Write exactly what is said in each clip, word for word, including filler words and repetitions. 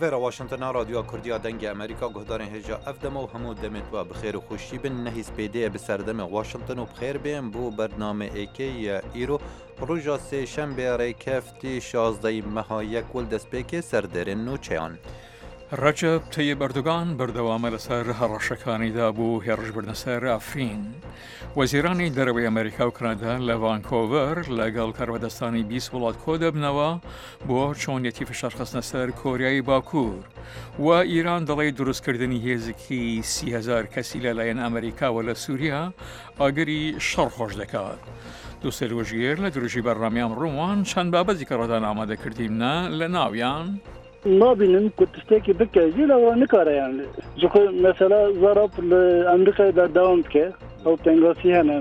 ناوێرە واشنگتنە رادیۆ کوردیا دەنگی ئەمریکا گۆدارên هێژە ئەف دەمە و هەموو دەمێت وە بخێر و خوشی بن نەهیز پێدەیە بەسەردەمە واشنگتن و بخێر بێن بۆ بەرنامەیەکەی ئیرۆ ڕۆژە سێشەمبێ ڕێکەفتی شازدەی مەها یەک ول دەستپێکێ سەردەرێن نوچەیان. ڕەجەب تەیب ئەردۆغان بەردەوامە لەسەر هەڕەشەکانیدا بوو هێڕژبردنە سەر ئەفرین. وەزیرانی دەرەوەی ئەمریکا و کەنەدا لە ڤانکۆڤەر لەگەڵ کاربەدەستانی بیست وڵات کۆ دەبنەوە بۆ چۆنیەتی فشارخستنە سەر کۆریای باکوور و ئیران دەڵێ دروستکردنی هێزێکی سی هەزار کەسی لەلایەن ئەمریکاوە لە سووریا ئاگری شەڕ خۆش دەکات. دووسێ وەژگێر لە دروژی بەرنامیان ڕووان چەند بابەتی کە ڕۆدان ئامادەکردیمە لە ناویان نابینم که تشتێکی بکەی لەوە نکارەیان جخۆ مەسەلا زاراب لە ئەمریکای دەردەوام بکە ئەو تەنگاسی هەنە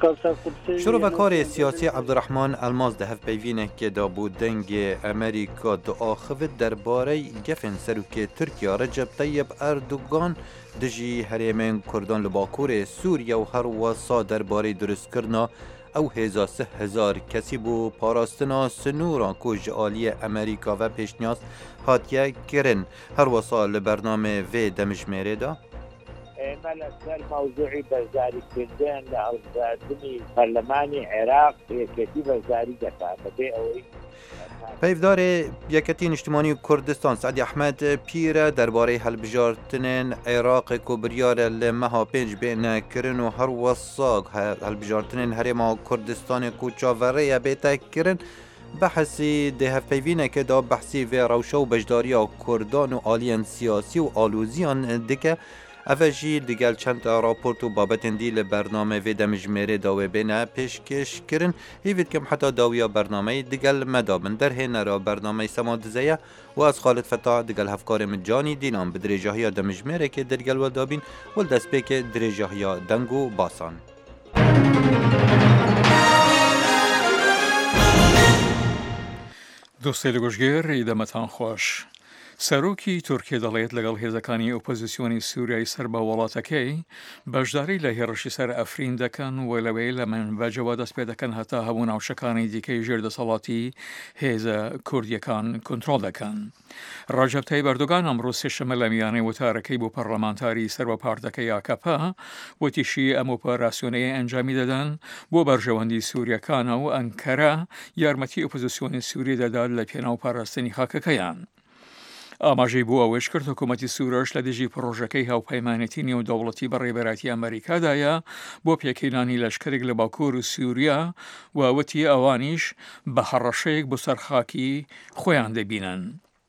شروعکاری سیاسی عبدالرحمان ئەلماز دە هەفپەیڤینێکێدا بوو دەنگێ ئەمریکا دعاخفت دەربارەی گەفن سەرروکێ تورکیا ڕەجەب تەیب ئەردوغان دژی هەرێمên کوردان لە باکوورێ سووریا و هەروەسا دەربارەی دروستکردنا ئەو هێزا سه هزار کەسی بوو پاراستنا سنووران کو ji aliyê ئەمریکا ve pêşniyaz hatiye kirin herwesa li bername vê demijmêrê da ئێمە لەسەر مەوزوعی بەرزاریکردن لە هەڵبژاردننی پەرلەمانی عێراق یەکێتی بەرزاری دەکات بەبێ ئەوەی پەیڤدارê Yeketî Niştimanî Kurdistan Sedî Ehmed pîre derbarê helbijartinên Iraqê ku biryare li meha pênc bêne kirin û herwesa helbijartinên Herêma Kurdistanê ku çavereye bête kirin behesî dê hevpeyvîneke da behsî vê rewşa û bejdariya Kurdan û aliyên siyasî û alûziyan dike. Ev jî digel çend raport û babetên dî li bername vê demijmêrê da wê bêne pêşkêş kirin hîvî dikim heta dawiya bernameyê digel me dabin derhênera bernameyê sema dizeye û ez Xalid Fetah digel hevkarê min Canî Dînan bi dirêjahiya demijmêrekê dergel we dabîn wil destpêkê dirêjahiya deng û basan. دۆستێ لە گۆژگێر ئیدەمەتان خۆش. سەرۆکی تورکیە دەڵێت لەگەڵ هێزەکانی ئۆپۆزیسیۆنی سووریایی سەر بە وڵاتەکەی بەشداری لە هێرشی سەر ئەفرین دەکەن و لەوەی لە منبەجەوە دەست پێ دەکەن هەتا هەموو ناوچەکانی دیکەی ژێردەسەڵاتی هێزە کوردیەکان کۆنتڕۆڵ دەکەن. ڕەجەب تەیب ئەردۆغان ئەمڕۆ سێشەممە لە میانەی وتارەکەی بۆ پەرلەمانتاری سەر بە پارتەکەی ئاکەپا وتیشی ئەم ئۆپەراسیۆنەیە ئەنجامی دەدەن بۆ بەرژەوەندی سووریەکانە و ئەنکەرە یارمەتی ئۆپۆزیسیۆنی سووری دەدات لە پێناو پاراستنی خاکەکەیان. ئاماژەی بۆ ئەوەش کرد حکوومەتی سوورەش لە دژی پرۆژەکەی هاوپەیمانێتی نێودەوڵەتی بەڕێبەراتی ئەمریکادایە بۆ پێکهێنانی لەشکرێک لە باکوور و سووریا ووتی ئەوانیش بە هەڕەشەیەک بۆ سەرخاکی خۆیان دەبینن.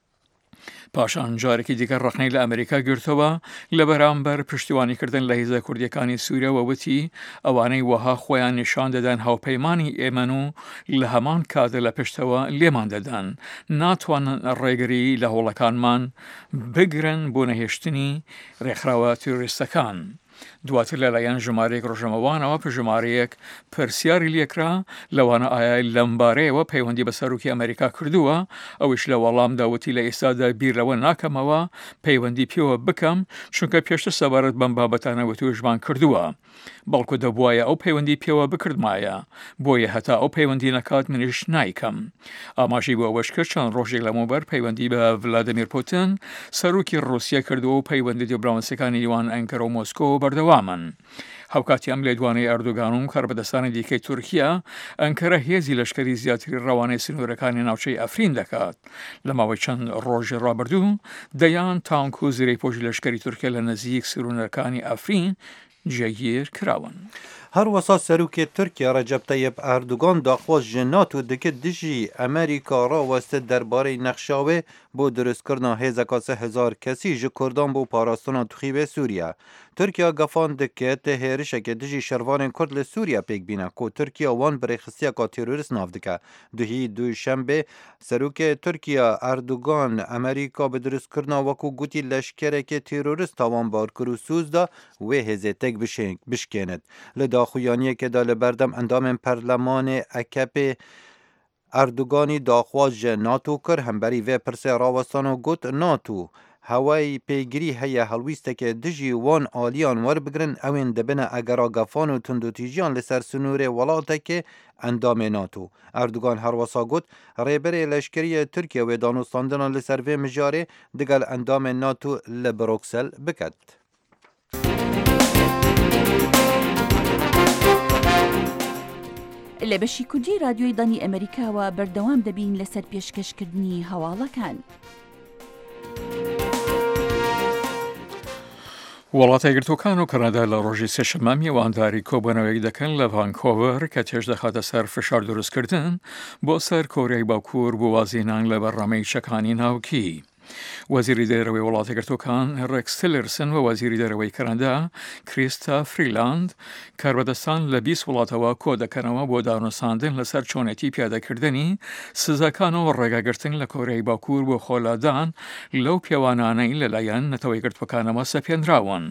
پاشان جارێکی دیکە ڕەخنەی لە ئەمریکا گرتەوە لە بەرامبەر پشتیوانیکردن لە هێزە کوردیەکانی سووریا ووتی ئەوانەی وەها خۆیان نیشان دەدەن هاوپەیمانی ئێمەن و لە هەمان کاتە لە پشتەوە لێمان دەدەن ناتوانن ڕێگری لە هەوڵەکانمان بگرن بۆ نەهێشتنی ڕێکخراوە تێڕۆریستەکان. دواتر لەلایەن ژمارەیەک ڕۆژەمەوانەوە پژمارەیەک پرسیاری لێکرا لەوانە ئایا لەمبارەیەوە پەیوەندی بە سەرۆکی ئەمریکا کردووە ئەوش لە وەڵام داوتی لە ئێستادا بیر لەوە ناکەمەوە پەیوەندی پێوە بکەم چونکە پێشتر سەبارەت بەم بابەتانە توێژمان کردووە بەڵکو دەبوایە ئەو پەیوەندی پێوە بکردمایە بۆیە هەتا ئەو پەیوەندی نەکات منیش نایکەم. ئاماژەی بۆ ئەوەش کرد چەند ڕۆژێک لەمەوبەر پەیوەندی بە ڤلادیمیر پوتین سەرۆکی ڕووسیا کردووە و پەیوەندی دیپلۆماسیەکانی دیوان ئەنکەرە و مۆسکۆ بەردەوامن. هەوکاتی ئەم لێدوانەی ئەردۆغان و کاربەدەستانی دیکەی تورکیا ئەنکەرە هێزی لەشکری زیاتری ڕەوانەی سنوورەکانی ناوچەی ئەفرین دەکات. لە ماوەی چەند ڕۆژی ڕابردوو دەیان تانک و زیرەی پۆشی لەشکری تورکیا لە نزیک سنوورەکانی ئەفرین جێگیر کراون. هەروەسا سەرروکێ تورکیا ڕەجەب تەیب ئەردوغان داخواز ji NATO dike dijî ئەمریکا raweste derbarê nexşawê بۆ دروستکردنا hêzeka seh hezar kesî ji Kurdan bû parastina Tuxîbê Sûriya. Tirkiya gefan dike te hêrişeke dijî şervanên Kurd li Sûriya pêk bîne ku Tirkiya wan birêxistiyeka terorîst nav dike. Duhî duşembe Serokê Tirkiya Erdogan Amerîka bi dirustkirina wekû gotî leşkerekê terorîst tawan barkir û sûz da wê hêzê tek bişkênet. Li daxuyaniyekê da li berdem endamên perlemanê A K P Erdoganî daxwaz ji NATO kir hemberî vê pirsê rawestan û got NATO هوای پیگری هیا هلویسته که دجی وان آلیان ور بگرن اوین دبنه اگر آگفان و تندوتیجیان لسر سنور ولاته که اندام ناتو. اردوگان هر وسا گوت ریبر لشکری ترکیه و دانستاندن لسر و مجاره دگل اندام ناتو لبروکسل بکد. لە بەشی کوردی رادیۆی دانی ئەمریکاوە بەردەوام دەبین لەسەر پێشکەشکردنی هەواڵەکان. وڵاتە یەکگرتووەکان و کەنادا لە ڕۆژی سێشەممە میێوانداری کۆبوونەوەی دەکەن لە ڤانکۆڤەر کە تێش دەخاتە سەر فشار دروستکردن بۆ سەر کۆریای باکوور بۆ وازینان لە بەرنامەی چەکانی ناوکی. وەزیری دەرەوەی وڵاتە یەکگرتووەکان ڕێکس تیلرسن و وەزیری دەرەوەی کەنادا کریستا فریلاند کاربەدەستان لە بیست وڵاتەوە کۆ دەکەنەوە بۆ دانووساندن لەسەر چۆنێتی پیادەکردنی سزاکانەوە ڕێگاگرتن لە کۆریای باکوور بۆ خۆلادان لەو پێوانانەی لەلایەن نەتەوەی یەکگرتووەکانەوە سەپێنراون.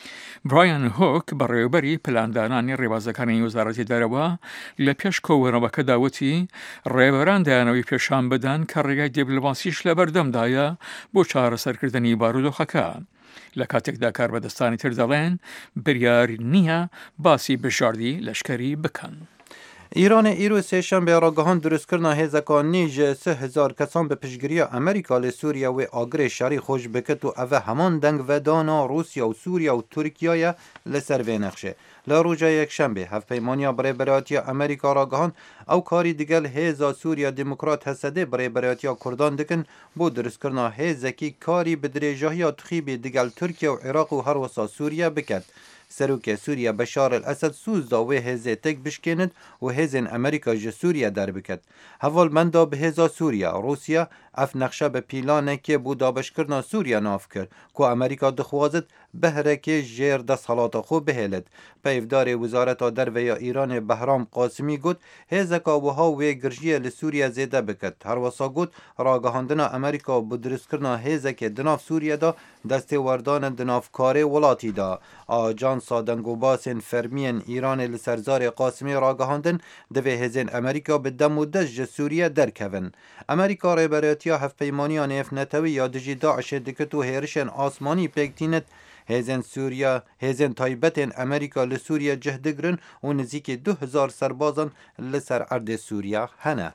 برایان هۆک بەڕێوەبەری پلاندانانی ڕێبازەکانی وەزارەتی دەرەوە لە پێش کۆوەرەوەکە داوتی ڕێبەران دایانەوەی پێشان بدەن کە ڕێگای دیپلۆماسیش لە بەردەمدایە بۆ چارەسەرکردنی بارودۆخەکە. لە کاتێکدا کاربەدەستانی تر دەڵێن بریار نییە باسی بژاردی لەشکری بکەن. ایران ایرو سێشەنبێ ڕاگەهان دروستکردنا هێزەکانی ji سه هزار کەسان بە پشتگiriya ئەمریکا لە سووریا و ئاگرê şerî xۆş bikit û ev heman deng vedana Rûsya û Sûriya û Tirkiye li ser vê nexşê. Li roja yekşembe hevpeymaniya birêberatiya Amerîka ragihan ew karî digel hêza Sûriya Demokrat Hesedê birêberatiya Kurdan dikin bo durustkirina hêzekî karî bi dirêjahiya Tixîbê digel Tirkiye û Iraq û her wisa Sûriya biket. Serokê Sûriya Beşar el-Esed sûz da wê hêzê tek bişkênit û hêzên Amerîka ji Sûriya derbiket. Hevalmenda bi hêza Sûriya, Rûsya ev nexşe bi pîlanekê bû dabeşkirina Sûriya nav kir ku Amerîka dixwazit behrekê jêr desthelata xwe bihêlet. Peyvdarê Wizareta Derveya Îranê Behram Qasimî got hêzeka wiha wê girjiye li Sûriya zêde bikit. Her wisa got ragihandina Amerîka bi durustkirina hêzekê di nav Sûriya da destê werdanên di navkarê welatî da. Ajansa dengobasên fermiyên Îranê li ser zarê Qasimî ragihandin divê hêzên Amerîka bi dem û dest ji Sûriya derkevin. Amerîka rêberetiya hevpeymaniya nêfnetewî ya dijî Daişê dikit û hêrişên asmanî pêktînet hêzên Sûriya, hêzên taybetên Amerîka li Sûriya cih digirin û nizîkî du hezar serbazan li ser erdê Sûriya hene.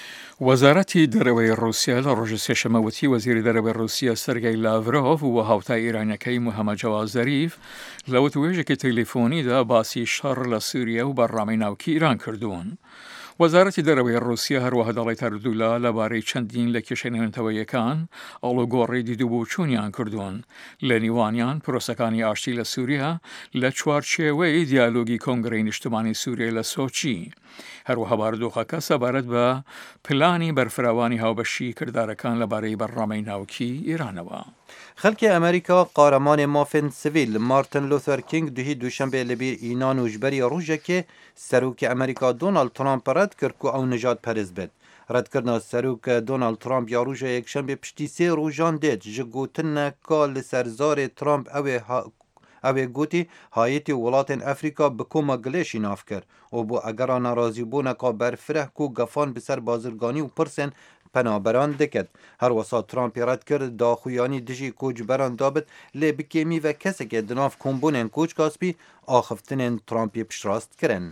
وەزارەتی دەرەوەی رووسیا لە ڕۆژی سێشەممە وتی وەزیری دەرەوەی رووسیا سەرگەی لاڤرۆڤ و هاوتای ئیرانەکەی موحەممەد جەواد زەریف لە وتوێژێکی تەلەفۆنیدا باسی شەڕ لە سووریا و بەڕامەی ناوکی ئیران کردوون. وەزارەتی دەرەوەی رووسیا هەروەها دەڵێت هەردوولا لەبارەی چەندین لە کێشەنێنەوەیەکان ئەڵۆگۆڕی دیدوبوو چوونیان کردوون لە نیوانیان پرۆسەکانی ئاشتی لە سووریا لە چوارچێوەی دیالۆگی کۆنگرەی نیشتمانی سووریا لە سۆچی. هەروەها بارودۆخەکە سەبارەت بە پلانی بەرفراوانی هاوبەشی کردارەکان لەبارەی بەڕامەی ناوکی ئیرانەوە. خەلکی ئەمریکا قارەمانێ مافên سڤیل مارتن لوثەر کینگ دوهی دووشەمبێ لەبیر ئینان و ji berî rojekê serokê Amerîka Donald Trump red kir ku ew nijadperist bêt. Redkirina serok Donald Trump ya roja yekşembe piştî sê rojan dêt ji gotineka li ser zarê Trump ew ê ew ê gotî hayetê welatên Efrîka bi koma gilêşî nav kir û bu egera nerazîbûneka berfireh ku gefan bi ser bazirganî û pirsên penaberan diket. Her wisa Trumpê red kir daxuyanî dijî koçberan dabit lê bi kêmî ve kesekê di nav kombûnên koçkaspî axiftinên Trumpê piştrast kirin.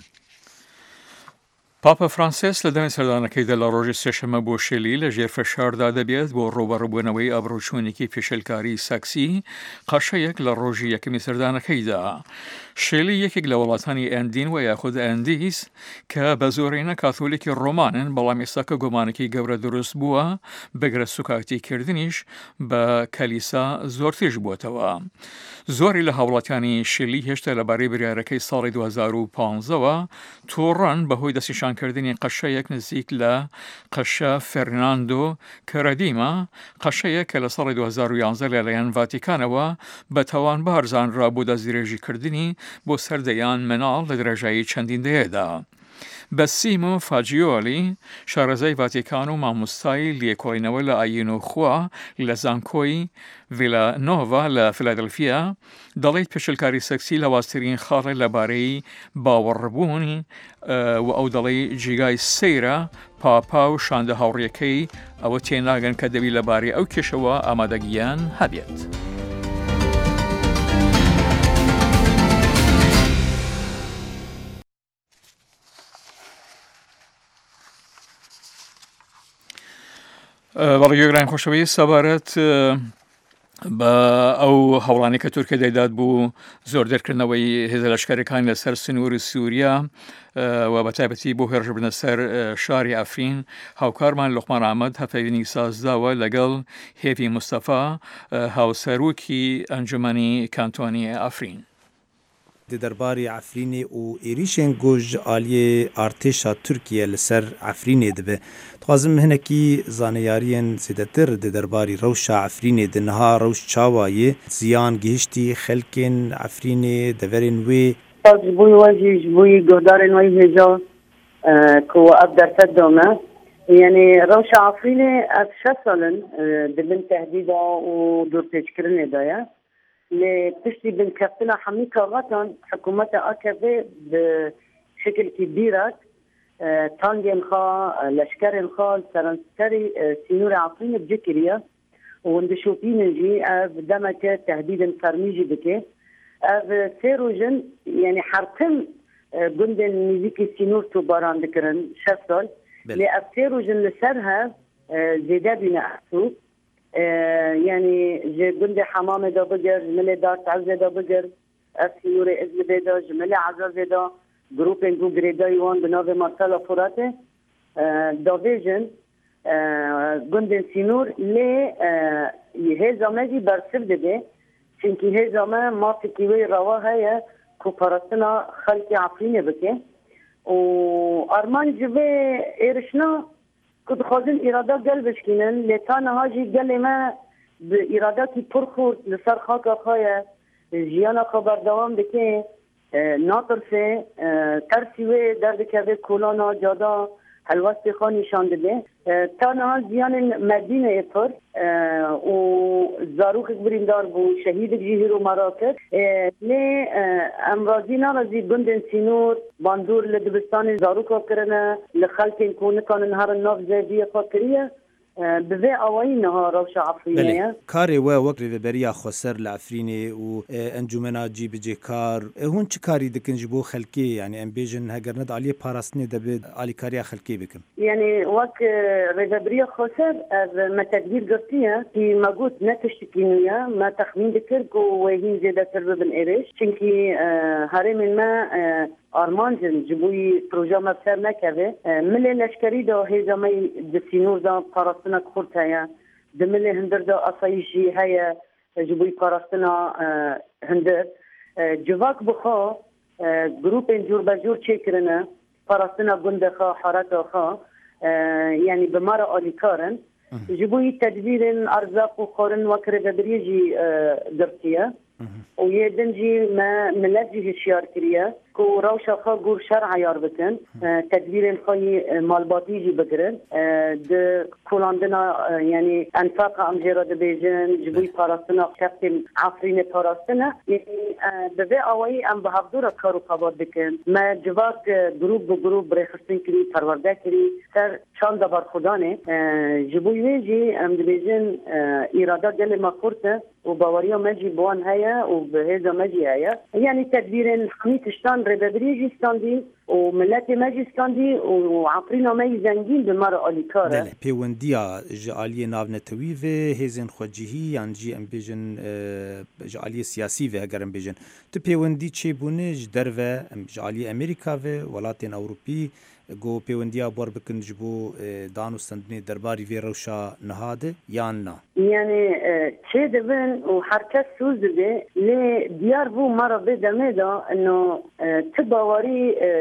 پاپە فرانسیس لە دەمی سەردانەکەیدا لە ڕۆژی سێشەممە بۆ شێلی لە ژێر فشاردا دەبێت بۆ ڕوبەڕووبوونەوەی ئەبڕوچوونێکی پێشێلکاری سەکسی قەشەیەک لە ڕۆژی یەکەمی سەردانەکەیدا. شێلی یەکێک لە وڵاتانی ئەندین و یاخود ئەندیس کە بە زۆرینە کاتۆلیکی ڕۆمانن بەڵام ئێستاکە گومانێکی گەورە دروست بووە بەگرە سوکاتیکردنیش بە کەلیسا زۆرتیش بووتەوە. زۆری لە هاوڵاتیانی شێلی هێشتا لەبارەی بریارەکەی ساڵی دو هەزار و پانزەوە تووڕەن بەهۆی دەستنیشانکردنی قەشەیەک نزیک لە قەشە فەرناندۆ کەرەدیمە قەشەیە کە لە ساڵی دو هەزار و یانزە لەلایەن ڤاتیکانەوە بە تاوان بارزانرا بۆ دەستدرێژیکردنی بۆ سەردەیان مناڵ لە درێژایی چەندین دەیەدا. بسیمو فاجیۆلی شارەزای ڤاتیکان و مامۆستای لێکۆڵینەوە لە ئاین و خوا لە زانکۆی ڤیلانۆڤا لە فیلادلفیا دەڵێت پێشلکاری سەکسی لە واسترین خاڵێ لەبارەی باوەڕبوونی و ئەو دەڵێ جێگای سەیرە پاپا و شاندە هاوڕێکەی ئەوە تێناگەن کە دەبی لەبارەی ئەو کێشەوە ئامادەگیان هەبێت. بەڵێ گوێگران خۆشەویست سەبارەت بە ئەو هەوڵانی کە تورکیا دەیدات بوو زۆر دەرکردنەوەی هێزە لەشکەرەکان لەسەر سنووری سووریا و بەتایبەتی بۆ هێرشبردنە سەر شاری ئەفرین هاوکارمان لوقمان ئەحمەد هەفەیەنی سازداوە لەگەڵ هێڤی مستەفا هاوسەرۆکی ئەنجومەنی کانتۆنی ئەفرین. دەرباری ئەفرینێ و ئێریشێن گۆژ ئالیێ ئارتێشا تورکیە لەسەر ئەفرینێ دەبێ. دخوازم هەنێکی زانیاریان زیاتر دەرباری ڕەوشا ئەفرینێ دنها ڕەوش چاوایە زیان گەیشتی خەلکێن ئەفرینێ دەڤەرێن وێ بووی وەزی بووی گۆدارên وەی هێزا ku ev derfet dome yani rewşa Efrînê ev şeş salin dibin tehdîda û dûrpêçkirinê de ye. Lê piştî binkeftina hemî kavatan hikûmeta A K P bi şekilkî dîrek tangên xwe leşkerên xwe serenserî sînûrê Efrînê bicî kiriye û hûn dişopînin jî ev demeke tehdîdên fermî jî dike. Ev sê rojin yani hertim gundên mîzîkî sînûr tûbaran dikirin şeş sal lê ev sê rojin li ser hev zêde bîne ersû yani ji gundê Hemamê de bigir ji milê Dartezê de bigir ev sînûrê İzmîrê de ji milê Ezazê de grûpên ku girêdayî wan bi navê Marcela Furatê davêjin gundên sînûr lê hêza me jî bersiv dibe çünkü hêza me mafekî wê rewa heye ku parastina xelkê Efrînê bike û arman ji vê êrişna ku dixwazin îrada gel bişkînin lê ta niha jî gelê me bi îradekî pir xurt li ser xaka xwe ye jiyana xwe berdewam dike natirse tersî wê derdikeve kolana cada helwestê xwe nîşan dibe ta niha ziyanên Merdînê yê pir û zarokek birîndar bû şehîdek jî hêro mera kir lê em razî narazî gundên sînûr bandor li dibistanê zaroka kirine li xelkên ku nikanin herin nav zeviyê xwe kiriye bi vê awayî niha rewşa Efrînê ye. Karê we wek rêveberiya xweser li Efrînê û encûmena cîbicêkar hûn çi karî dikin ji bo xelkê yani em bêjin heger ned aliyê parastinê debe alîkariya xelkê bikin. Yani wek rêveberiya xweser ev me tedbîr girtiye kî me got ne tiştekî nû ye me texmîn dikir ku wê hîn zêdetir bibin êrêş çünkü herêmên me armancin ji bo proja me ser nekeve milê leşkerî de hêza me di sînûr da parastinek xurt heye di milê hindir de asayîş jî heye ji bo parastina hindir civak bixwe grûpên cûrbecûr çêkirine parastina gundê xwe hereta xwe yani bi me re alîkarin ji bo tedbîrên erzaq û xwarin wek rêveberiyê jî girtiye û yê din jî me millet jî hişyar kiriye ku rewşa xwe gûr şer eyar bikin tedbîrên xwe malbatî jî bigirin di kolandina yani enfaqa em jê re dibêjin ji bo parastina şexsên Efrînê parastine bi vê awayî em bi hevdûra kar û qebat dikin me civak grûp bi grûp birêxistin kirî perwerde kirî ser çanda berxudanê ji bo wê jî em dibêjin îrada gelê me xurt e û baweriya me jî bi wan heye û bi hêza me jî heye yani tedbîrên hemî tiştan rêveberiyê jî standî û milletê me jî standî û Efrîna me jî zengîn bi me re alîkar e. Pêwendiya ji aliyê navnetewî vê hêzên xwecihî yan jî em bêjin ji aliyê siyasî vê heger em bêjin tu pêwendî çêbûne ji derve ji aliyê Amerîka vê welatên Ewropî got pêwendiya bar bikin ji bo danûstandinê derbarî vê rewşa nihade yan na yani çê dibin û herkes sûz dibe lê diyar bû me re bê demê da eno ti bawerî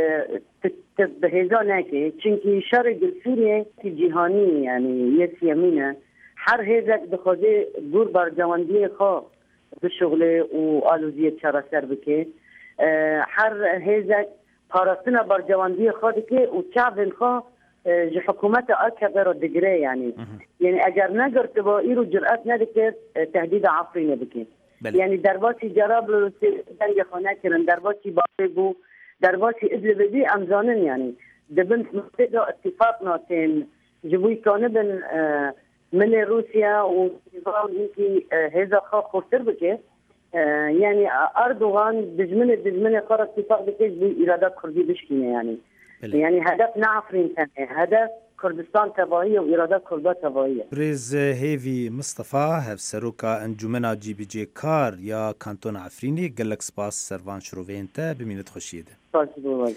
bi hêza neke çünkü şerê Sûriyê cîhanî yani yek yemîn e her hêzek dixwaze gûr bercewendiyê xwe bişuxile û aloziyê çareser bike her hêzek پاراستنا برجواندی خود که و شعب خو ج حکومت اکبر دگره یعنی یعنی اگر نگرت با ایرو جرأت ندکت تهدید عفرینه بکن یعنی درباسی جراب روسی دنگ خانه کردن درباسی باقی بو درباسی ادل بدی امزانن یعنی دبنت مبتدا اتفاق ناتين جبوي كانبن من روسيا ونظام يمكن هذا خاص خطر بك يعني اردوغان بجمن بجمن قرر اتفاق بك جبوي ارادات كردي بشكينه يعني بلي. يعني هدف نعفرين ثاني هدف كردستان تبعية وإرادات كردات تبعية. برز هيفي مصطفى هف سروكا انجمنا جي بي جي كار يا كانتون عفريني قالك سباس سرفان شروفين تا بمينة خشيدة. سباس بواج.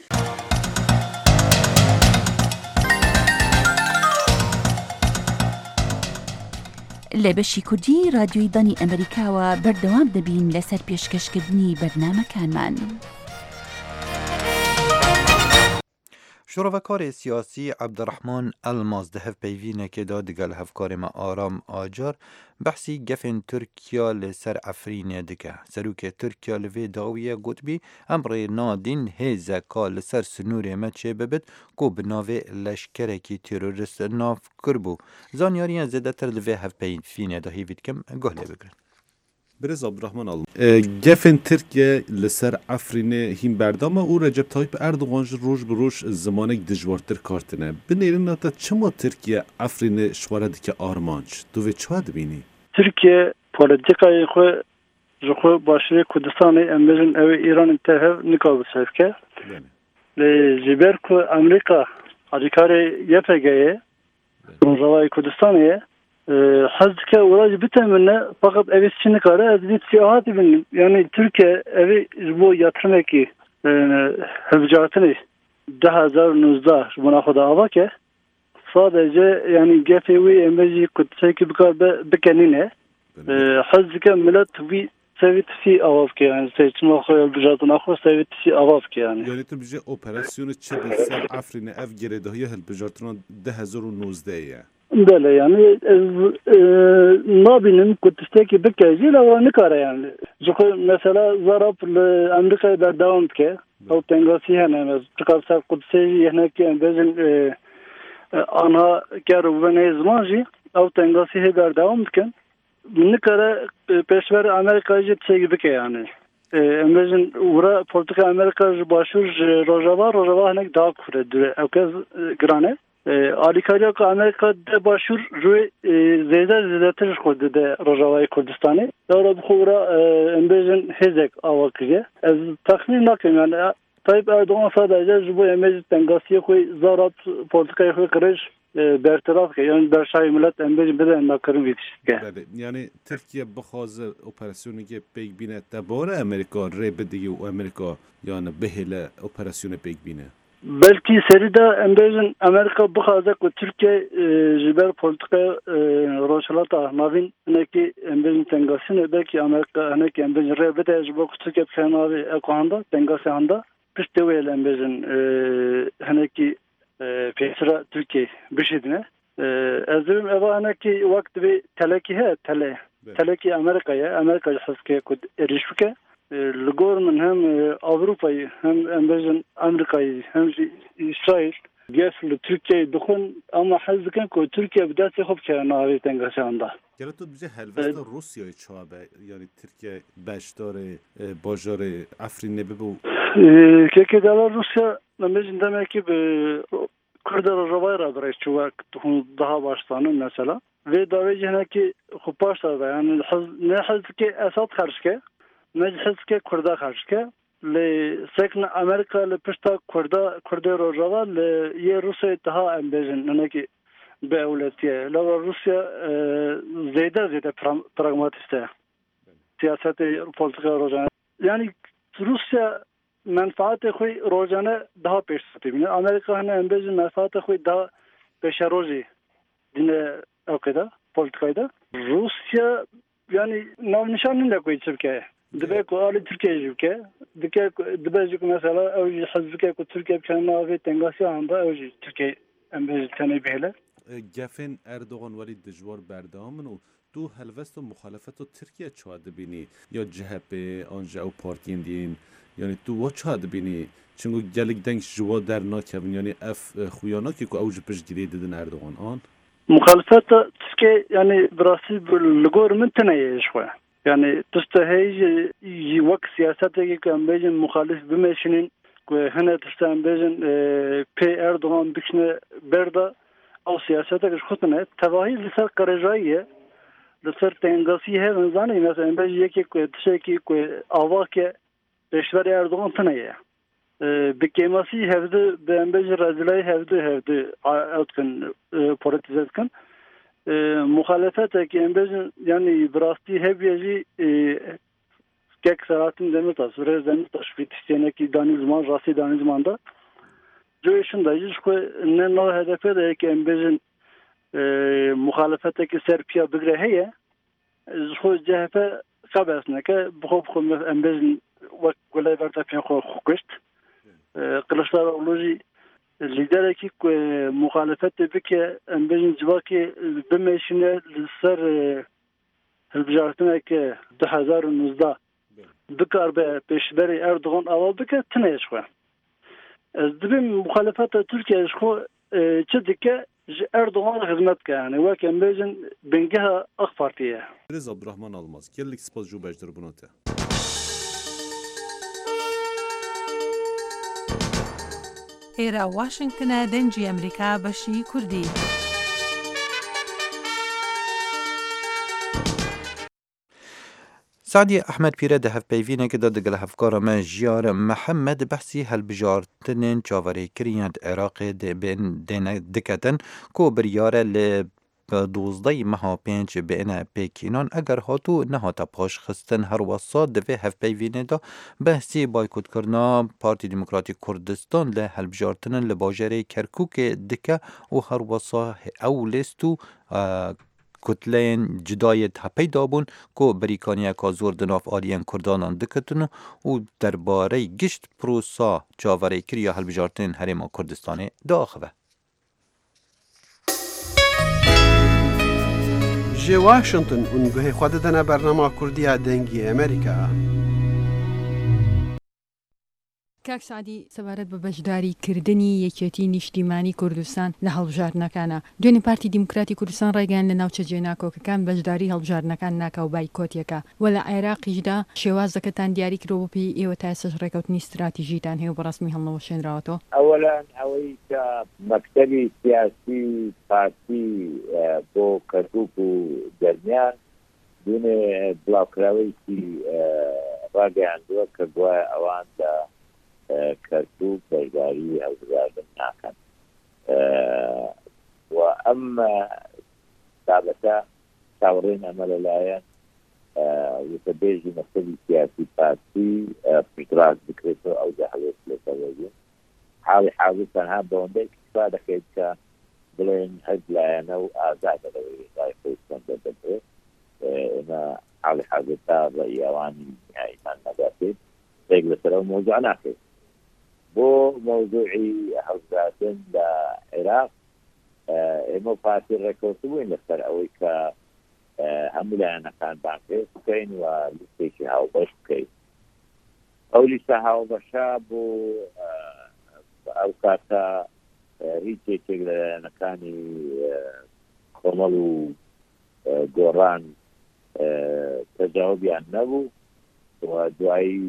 لە بەشی کوردی رادیۆی دانی ئەمریکاوە بەردەوام دەبین لەسەر پێشکەشکردنی بەرنامەکانمان. شۆڕەڤەکارێ سیاسی عەبدڕەحمان ئەلماس دە هەڤپەیڤینێکێ دا دگەل هەڤکارێمە ئارام ئاجار بەحسی گەفên تورکیا لەسەر عەفرینê dike. Serokê Tirkiya li vê dawiye gotbî em rê nadîn hêzeka li ser sinûrê me çê bibit ku bi navê leşkerekî terorîst nav kirbû. Zanyariyên zêdetir li vê hevpeyvînê de hêvî dikim guh lê bigirin. برز عبدالرحمن آلمان گفن ترکیه لسر عفرینه هیم بردامه او رجب طایب اردوغان روش بروش زمانک دجوارتر کارتنه بنیرین ناتا چما ترکیه عفرینه شواره دیگه آرمانچ دوی چه دبینی؟ ترکیه پولیتیکای خو جخو باشوی کردستانی امروزن اوی ایران انتهاب نکاب سایف که لجبر کو امریکا عدیکاری یپگه روزوای کردستانیه حزك وراج بتمنى فقط أبي سنكارة أزيد سياحات بن يعني تركيا أبي جبو ياترمكي هفجاتني ده هزار نوزده مناخد آواكه صادقة يعني جافي إمجي كنت سايك بكار بكنينه حزك ملت في سويت في آواك يعني سيتم أخوي البجاتنا أخو سويت في آواك يعني يعني تبجي أوبراسيون تشبه سر عفرين أف جريده هي البجاتنا ده هزار ونوزده يعني بله يعني نابینم کتستکی بکیجی لو نکاره يعني جو مثلا ضرب لأمريكا بردوام که او تنگاسی هنه از تقاب سر قدسی هنه که بزن آنها کرو بنه زمانجی او تنگاسی هی بردوام کن نکاره پیشور امریکا جی تسیگی بکه يعني امروزن ورا پولیتیک امریکا باشور روجاوا روجاوا هنه داغ کرده دوره او که گرانه آلیکاریا که امریکا ده باشور روی زیده زیده ترش خود ده روجاوای کردستانی دارا بخورا امروزن هزک آوا کریه از تخمین نکم یعنی طایب اردوغان sadece جبو امروز تنگاسی خوی زارات پولیتیکای خوی کرش برطرف که یعنی برشای ملت امروز بده نکرم ویدش که یعنی ترکیه بخواز اپراسیونی که پیگ بینه دباره امریکا ری بدیگه و امریکا یعنی بهل اپراسیون پیگ بینه belki seride emrezin Amerika bu kadar ki Türkiye jiber politika roşalata navin neki emrezin tengasine belki Amerika neki emrezin rebete jibo Türkiye kenavi ekoanda tengasi anda piştevel emrezin neki pesra Türkiye bişedine azrim eva neki vakti bir teleki he tele teleki Amerika'ya Amerika haske kud erişke لگور من هم اروپایی هم امروزن امریکایی هم اسرائیل گفت ترکیه دخون اما حس کن که ترکیه بدات خوب که نهایی تنگاسی آنده. گرت تو بچه هلوست روسیای چابه یعنی ترکیه باشدار باجار عفرین نبود. که که دلار روسیا نمی‌دونم دمی که به کرد روایی را برای چوبک دخون ده باشتانه مثلا و داوری جهان که خوب پاشتاده یعنی نه حس که اساد خرج که مجلس که کرده خرج که لی سکن امریکا لی پشتا کرده کرده روجاوا لی یه روسیه اتها امبیجن نه که به اولتیه لو روسیه زیده زیده پراغماتیسته سیاست پولیتیکا روزانه یعنی روسیه منفعت خوی روزانه daha پیش ساتیم امریکا هنه امبیجن منفعت خوی daha پیش روزی دینه اوکیده پولیتیکایده روسیه yani nav nişanın da koyuyor Türkiye. Dibe ko ali Türkiye jüke. Dike dibe jük mesela evci hazbike ko Türkiye kendi navi tengasi anda evci Türkiye embezi tane behle. گفن اردوغان ولی دجوار بردامن و تو هلوست و مخالفت و ترکیه چه دبینی یا جهپ آنجا و پارتین دین یعنی تو و چه دبینی چونگو گلک دنگ جوا در ناکبن یعنی اف خویانا که که اوج پش گیری دادن اردوغان آن مخالفت تسكي يعني براسي لغور من تنايش خويا يعني تستهي وقت سياساتي كان بيجن مخالف بمشنين هنا تستان بيجن بي اردوغان بكشنا بردا او سياساتك خطنا تواهي لسر قرجايه لسر تنغاسي هي نزاني مثلا بيجي يكي تشيكي اواكي بشور اردوغان تنايه بكيماسي هفده بأنبج رجلي هفده هفده أتكن politizatken muhalefete ki embejin yani brasti hebyeci kek saratin demirtas vrez demirtas fitistene ki danizman rasi danizmanda joyşun da jiş ko ne no hedefe de ki embejin muhalefete ki serpiya bigre heye jiş C H P kabesne ke bu xom embejin vak golay verta fi xo xukist Kılıçdaroğlu lidereki muhalefet bike embejin civaki bimeyşine ser hilbijartine ki دو هزار و نوزده بکار به پیشبری اردوغان اول بکه تنهش خواه از دبیم مخالفت ترکیه خو چه دیگه اردوغان خدمت که yani وک embejin بنگه اخ پارتیه Reza Abdurrahman Almaz gellik spas ju bejdir bunate ئێرە واشنگتنە دەنجی ئەمریکا بەشی کوردی. سعدی احمد پیره ده هف پیوینه که ده دگل هفکار ما جیار محمد بحثی هلبجارتنین چاوری کریند عراق ده بین دینه دکتن کو بریاره ل دوزده مها پنج بینه پیکینان اگر هاتو نهاتا پاش خستن هر وصا دوی هف پیوینه دا بحثی بایکوت کرنا پارتی دموکراتی کردستان له هلبجارتنین لباجره کرکوک دکه و هر وصا اولستو کتلین جدایت هپی دابون که بریکانیا که زور دناف آلیان کردانان دکتن و درباره گشت پروسا جاوره کریا هلبجارتن هرما کردستان داخوه جی واشنطن اونگوه خود دنه برنامه کردی دنگی امریکا کاک سعدی سەبارەت بە بەشداریکردنی یەکێتی نیشتیمانی کوردستان لە هەڵبژاردنەکانە دوێنێ پارتی دیموکراتی کوردستان ڕێگەیان لە ناوچە جێناکۆکەکان بەشداری هەڵبژاردنەکان ناکە و بایکۆتیەکە و لە عێراقیشدا شێوازەکەتان دیاری کرۆ بۆپی ئێوە تا ئێستاش ڕێکەوتنی استراتیژیتان هەیە و بەڕەسمی هەڵنەوە شێنراوەتەوە ئەوەلان ئەوەی کە مەکتەبی سیاسی پارتی بۆ کەرکووک و دەرمیان دوێنێ بڵاوکراوەیەکی ڕاگەیاندووە کە گوایە ئەوان كركوك بلغاري أو بلغاري ناكن وأما ثابتا تاورين أمل الآيان وتبيجي مختلف سياسي بارتي بشتراك بكريتو أو جاهلوك لتوجه حالي حاضرتان ها بوندك استفادة كيدك بلين هد الآيان أو آزاد لوي غاية فوستان دبه إنا حالي حاضرتان رأيواني نهاية من نباتي رجل سلام موضوع ناقص بو موضوعي حوزاتن لعراق إمو فاتي ركوتوين لسر أويكا همولانا كان بانكي سكين ولسيشي هاو بشكي أو لسا هاو بشابو أو كاتا ريتي تقل نكاني خمالو قران تجاوبي عن نبو ودعي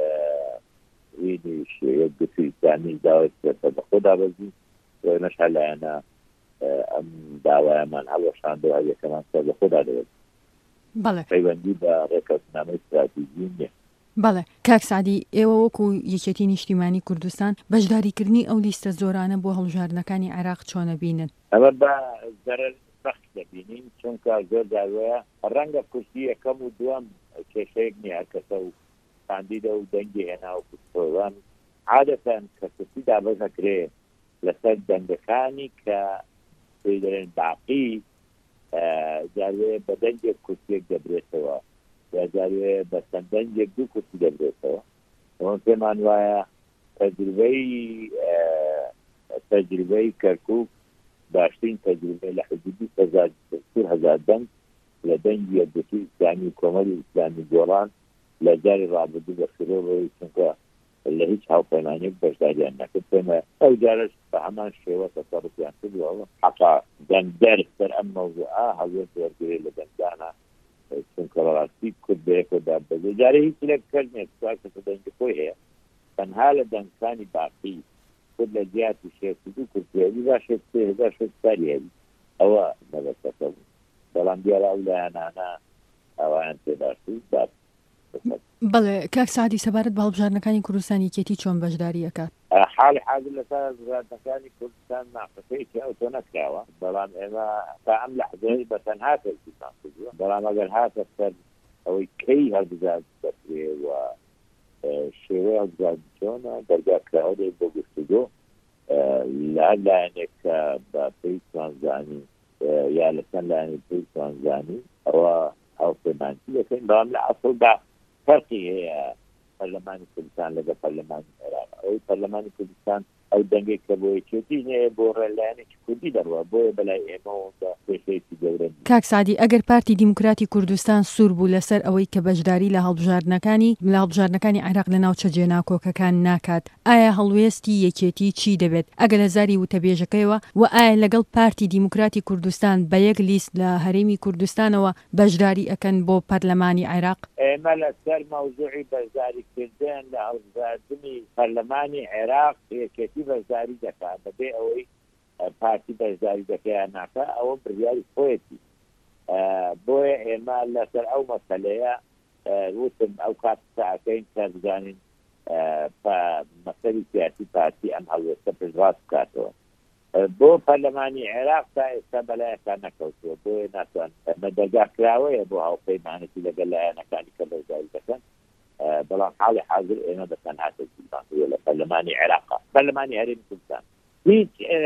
ويني يبدو في يعني دعوة تبخدها بزي ونشعل أنا أم دعوة من هلوشان دعوة كمان تبخدها بزي بله فيبندي بركز نامه استراتيجية بله کاک سعدی ئێوە وەکو یەکێتی نیشتیمانی کوردستان بەشداریکردنی ئەو لیستە زۆرانە بۆ هەڵبژاردنەکانی عێراق چۆنە بینن ئەمە بە زەرەر سەخت دەبینین چونکە زۆر جاروەیە ڕەنگە کورسی یەکەم و دووەم کێشەیەک نییە کەسە و کاندیدە و دەنگی هێنا و کوردستان عادەتەن کەسەسی دابەزەکرێ لەسەر دەنگەکانی کە پێی دەڵێن باقی جاروێ بە دەنگێک کورسێک دەبرێتەوە یا جاروێ بە چەند دەنگێک دوو کورسی دەبرێتەوە ئەوە پێمان وایە تەجروبەی تەجروبەی کەرکووک باشترین تجربه لە حدودی هەزار دەنگ لە دەنگی یەکگرتووی ئیسلامی و کۆمەڵی ئیسلامی گۆڕان لە جاری ڕابردوو بە شرۆڕەوەی چونکە لە هیچ هاوپەیمانێک بەشداریان نەکرد پێمە ئەو جارش بە هەمان شێوە تەسەڕوفیان کردووە حەقا دەنگدەر سەر ئەم مەوضوعە هەڵوێت وەرگێ لە دەنگدانە چونکە ڕاستی کورد بەیەکەوە بەزێ جارە هیچ لێک کردنێک کە دەنگی خۆی هەیە تەنها لە دەنگەکانی باقی کورد لە جیاتی شێستی کورتێوی باشێت سێ هەزار شەش سالی هەبی ئەوە نەبەستەکە بوو بەڵام دیارە ئەو لایەنانە ئەویان تێداشتی بات بەڵێ کاک سعدی سەبارەت بە هەڵبژاردنەکانی کوردستان یەکێتی چۆن بەشداری ئەکات حاڵی حاضر لەسەر هەڵبژاردنەکانی کوردستان ناقەسەیەکی ئەو تۆ نەکراوە بەڵام ئێمە تا ئەم لەحظەی بە تەنها تەرتیبمان کردووە بەڵام ئەگەر هاتە سەر ئەوەی کەی هەڵبژارد دەکرێ و شێوەی هەڵبژارد چۆنە دەرگاکراوە دێت بۆ گفتوگۆ لە هەر لایەنێک کە بە پێویستمان زانی یا لەسەر لایەنێک پێویستمان زانی ئەوە هاوپەیمانسی دەکەین بەڵام لە ئەسڵدا فەرقی هەیە پەرلەمانی کوردستان لەگە پەرلەمانی عێراق ئەوەی پەرلەمانی کوردستان ئەو دەنگێک کە بۆ یەکێتی هەیە بۆ ڕێلایەنێکی کوردی دەڕوە بۆیە بەلای ئێمەوە کێشەیەکی گەورە کاک سعدی ئەگەر پارتی دیموکراتی کوردستان سوور بوو لەسەر ئەوەی کە بەشداری لە هەڵبژاردنەکانی لە هەڵبژاردنەکانی عێراق لە ناوچە جێناکۆکەکان ناکات ئایا هەڵوێستی یەکێتی چی دەبێت ئەگەر لە زاری وتەبێژەکەیەوە و ئایا لەگەڵ پارتی دیموکراتی کوردستان بە یەک لیست لە هەرێمی کوردستانەوە بەشداری ئەکەن بۆ پەرلەمانی عێراق ئێمە لەسەر مەوزوعی بەشداریکردن لە هەڵبژاردنی پەرلەمانی عێراق یەکێتی بەشداری دەکات بەبێ ئەوەی پارتی بەشداری دەکەیان ناکە ئەوە بڕیاری خۆیەتی بۆیە ئێمە لەسەر ئەو مەسەلەیە وتم ئەو کات ساعەکەین کە بزانین مەسەلی سیاسی پارتی ئەم هەڵوێستە پێشڕاست بکاتەوە بۆ پەرلەمانی عێراق تا ئێستا بەلایەکان نەکەوتووە بۆیە ناتوان مەدەرگاکراوەیە بۆ هاوپەیمانەتی لەگەڵ لایەنەکانی کە بەشداری دەکەن بەڵام حاڵی حاضر ئێمە بەتەنها تەجریبمان لە پەرلەمانی عێراق پەرلەمانی هەرێمی کوردستان هیچ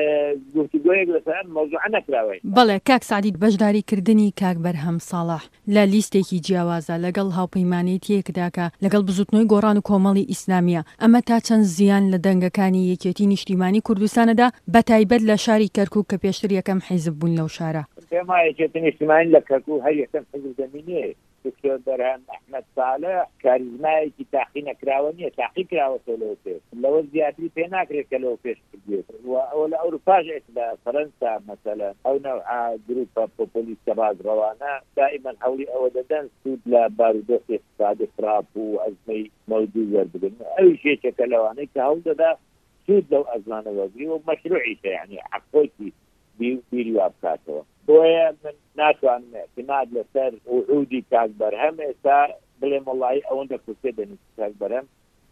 گفتگویەک لەسەر مەوضوع نەکراوە بەڵێ کاک سعدی بەشداریکردنی کاک بەرهەم ساڵح لە لیستێکی جیاوازە لەگەڵ هاوپەیمانێتیەکدا کە لەگەڵ بزوتنەوەی گۆڕان و کۆمەڵی ئیسلامیە ئەمە تا چەند زیان لە دەنگەکانی یەکێتی نیشتیمانی کوردستانەدا بەتایبەت لە شاری کەرکووک کە پێشتر یەکەم حیزب بوون لەو شارە پێما یەکێتی نیشتیمانی لە کەرکووک هەر یەکەم حیزب زەمینەیە دکتۆر بەرهەم ئەحمەد ساڵح کاریزمایەکی تاقی نەکراوە نییە تاقی کراوەتەوە لەوە پێش لەوە زیاتری پێ ناکرێت کە لەوە پێش بێت ئەوە لە ئەوروپاش لە فەرەنسا مەسەلەن ئەو نەوعا گروپە پۆپۆلیستە ڕازڕەوانە دائیمەن هەوڵی ئەوە دەدەن سوود لە بارودۆخ اقتصادی خراپ و ئەزمەی مەودوو وەربگرن ئەوی شێچەکە لەوانەی کە هەوڵ دەدا سوود لەو ئەزمانە وەرگری و مەشروعیشە یعنی حەقۆکی بیری وا بکاتەوە بۆیە من ناتوانم اعتماد لەسەر وعودی کاک بەرهەم ئێستا بڵێم وەڵڵاهی ئەوەندە کورسێ دەنووسی کاک بەرهەم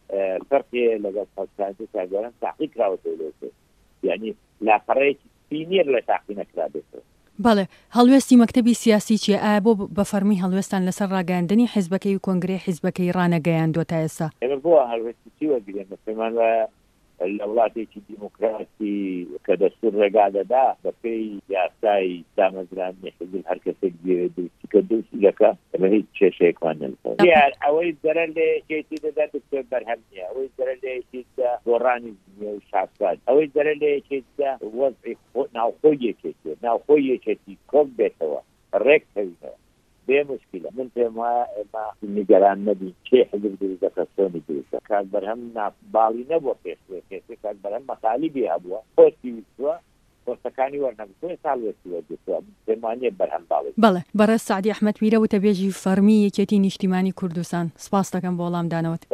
فەرقێ لەگەڵ خەڵکانتی کاک بەرهەم تاقی کراوەتەوە لەوە یعنی لاپەڕەیەکی سینیەر لە تاقی نەکرا بێتەوە بەڵێ هەڵوێستی مەکتەبی سیاسی چیە ئایا بۆ بە فەرمی هەڵوێستان لەسەر ڕاگەاندنی حیزبەکەی و کۆنگرێ حیزبەکەی ڕانەگەیاندووە تا ئێستا ئێمە بۆ هەڵوێستی چی وەرگرێن پێمان وایە لە وڵاتێکی دیموکراسی کە دەستور ڕێگا دەدا بەپێی یاسای دامەزرانی حزب هەر کەسێک دووسی کە دووسی دەکە ئەمە هیچ کێشەیەکمان نەبێت یان ئەوەی زەرەر لە یەکێتی دەدا دکتۆر بەرهەم نییە ئەوەی زەرەر لە یەکێتیدا گۆڕانی زیینیە و شاسواد ئەوەی زەرەر لە یەکێتیدا وەزعی ناوخۆی یەکێتی ناوخۆی یەکێتی کۆم بێتەوە ڕێک کەوینەوە بێ مشکلە من پێم وایە ئێمە نیگەران نەبین کێ حزب دروست دەکات چۆنی دروستە کاک بەرهەم باڵی نەبووە پێشوێ پێشوێ کاک بەرهەم مەخالیبی هەبووە خۆشی ویستووە پۆستەکانی وەرنەگرتووە ساڵوێتی وەرگرتووە پێم وانییە بەرهەم باڵی بەڵێ بەڕێز سعدی ئەحمەد میرە وتەبێژی فەرمی یەکێتی نیشتیمانی کوردستان سپاس دەکەم بۆ وەڵامدانەوەت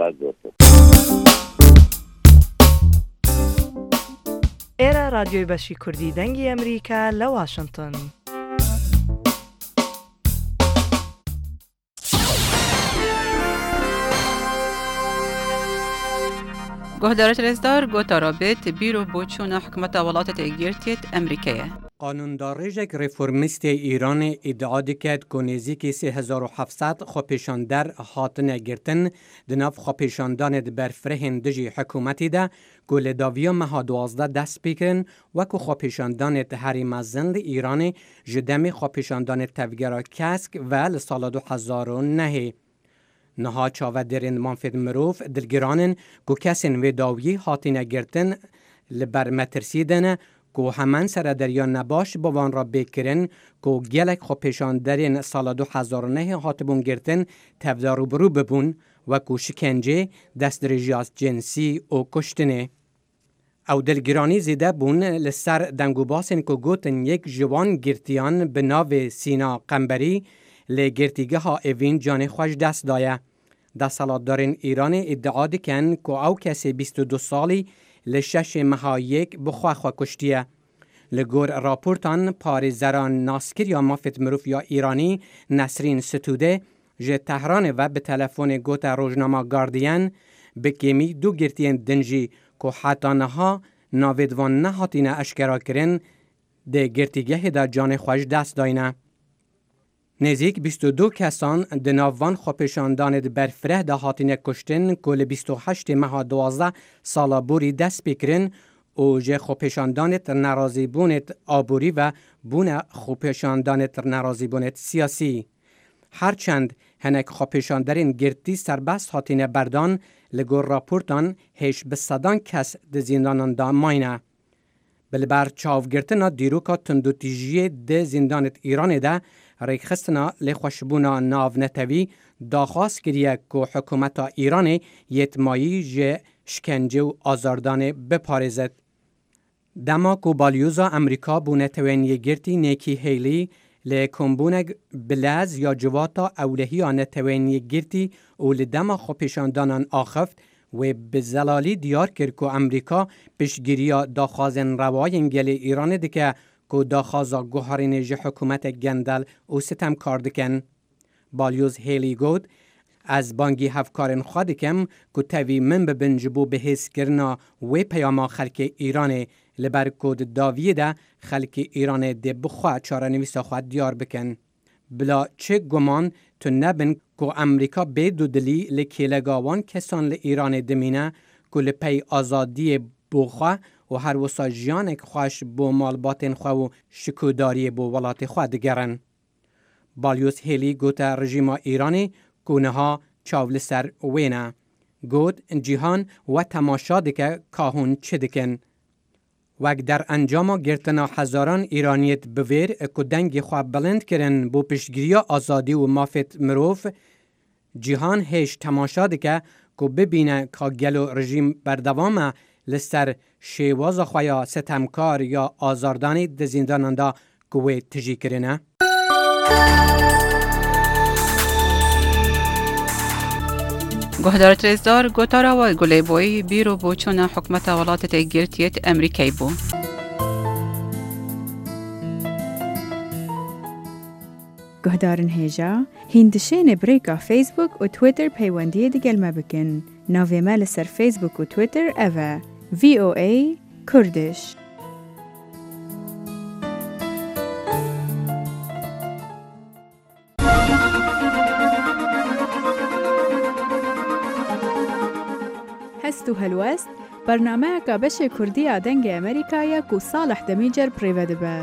ئێرە رادیۆی بەشی کوردی دەنگی ئەمریکا لە واشنگتن. گهدارت رزدار گوتا رابط بیرو بوچون حکومت ولاتت ایگیرتیت امریکیه. قانوندارێژێک ڕێفۆرمیستێ ئیرانی ئیدعا دکات کە نێزیکی سێ هەزار و حەڤسەد خۆپێشاندەر هاتنە گرتن di nav xwepêşandanê di ber firehên dijî hikûmetê de ku li daviya meha duwazdeh dest pê kirin wekû xwepêşandanê di herî mezin li Îranê ji demê xwepêşandanê tevgera kesk ve li sala du hezar û nehê. Niha çavederên manfêd mirov dilgiranin ku kesên wê dawiyê hatîne girtin li ber metirsî de ne کو همان سر دریان نباش بوان را بکرن کو گلک خو پیشان درین سال دو هزار و نه هاتبون گرتن تفدارو برو ببون و کو شکنجه دست درجیات جنسی و کشتنه. او دلگرانی زیده بون لسر دنگو باسن کو گوتن یک جوان گرتیان به ناو سینا قنبری لگرتیگه ها اوین جان خوش دست دایه. ده سالاتدارین ایران ادعا دکن که او کسی بیست و دو سالی لشش مها یک بخواه خواه کشتیه. لگور راپورتان پارزران ناسکر یا مافت مروف یا ایرانی نسرین ستوده جه تهران و به تلفن گوت روزنامه گاردین بکیمی دو گرتین دنجی که حتی نها ناویدوان نهاتینه اشکرا کرن ده گرتیگه ده جان خوش دست داینه. نزیک بیست و دو کسان دناوان خوپشاندان برفره ده هاتینه کشتن کل بیست و هشت ماه دوازده سالا بوری دست بکرن و جه خوپشاندانت نرازی بونت آبوری و بونه خوپشاندانت نرازی بونت سیاسی. هرچند هنک خوپشاندرین گرتی سربست هاتینه بردان لگور راپورتان هیچ به صدان کس ده زندانان دا ماینه. بلبر چاوگرتنا دیروکا تندوتیجی ده زندانت ایران ده ریخستنا لخوشبونا ناو نتوی داخواست کریه که حکومت ایران یتمایی جه شکنجه و آزاردانه بپارزد. دما که بالیوزا امریکا بونه توینی گرتی نیکی هیلی لکمبونگ بلاز یا جواتا اولهی آن توینی گرتی و لدما خوپشاندانان آخفت و به زلالی دیار کرد که امریکا پیشگیری داخوازن روای گل ایران دکه که داخوازا گوهرین جه حکومت گندل و ستم کار دکن. بالیوز هیلی گود از بانگی هفکارن خواه دکم که تاوی من ببنجبو به حس کرنا و پیاما خلک ایران لبر کود داویه ده خلک ایران ده بخواه چاره نویسا خواه دیار بکن. بلا چه گمان تو نبن که امریکا به دودلی لکیلگاوان کسان لایران دمینه که لپی آزادی بخواه و هر وسا جیانک خوش بو مالباتن خواه و شکوداری بو ولات خواه دگرن. بالیوس هیلی گوتا رژیم ایرانی کونه ها چاول سر وینه. گوت جیهان و تماشا دکه کاهون چه دکن. وک در انجام گرتنا هزاران ایرانیت بویر که دنگ خواه بلند کرن بو پشگیری آزادی و مافت مروف جیهان هیچ تماشا دکه که ببینه که گلو رژیم بردوامه لسر شیواز خواه ستمکار یا آزاردانی ده زنداناندا کوه تجی کرنه. گهدار ترزدار گوتارا و گلی بوی بیرو بوچون حکمت ولایت گرتیت امریکایی بو. گهدارن هیجا هندشین بریکا فیسبوک و تویتر پیوندی دگل مبکن. ناوی مال سر فیسبوک و تویتر اوه وی او ای کردش. هستو هلوست برنامه که بشه کردی آدنگ امریکایی که صالح دمیجر پریوده به.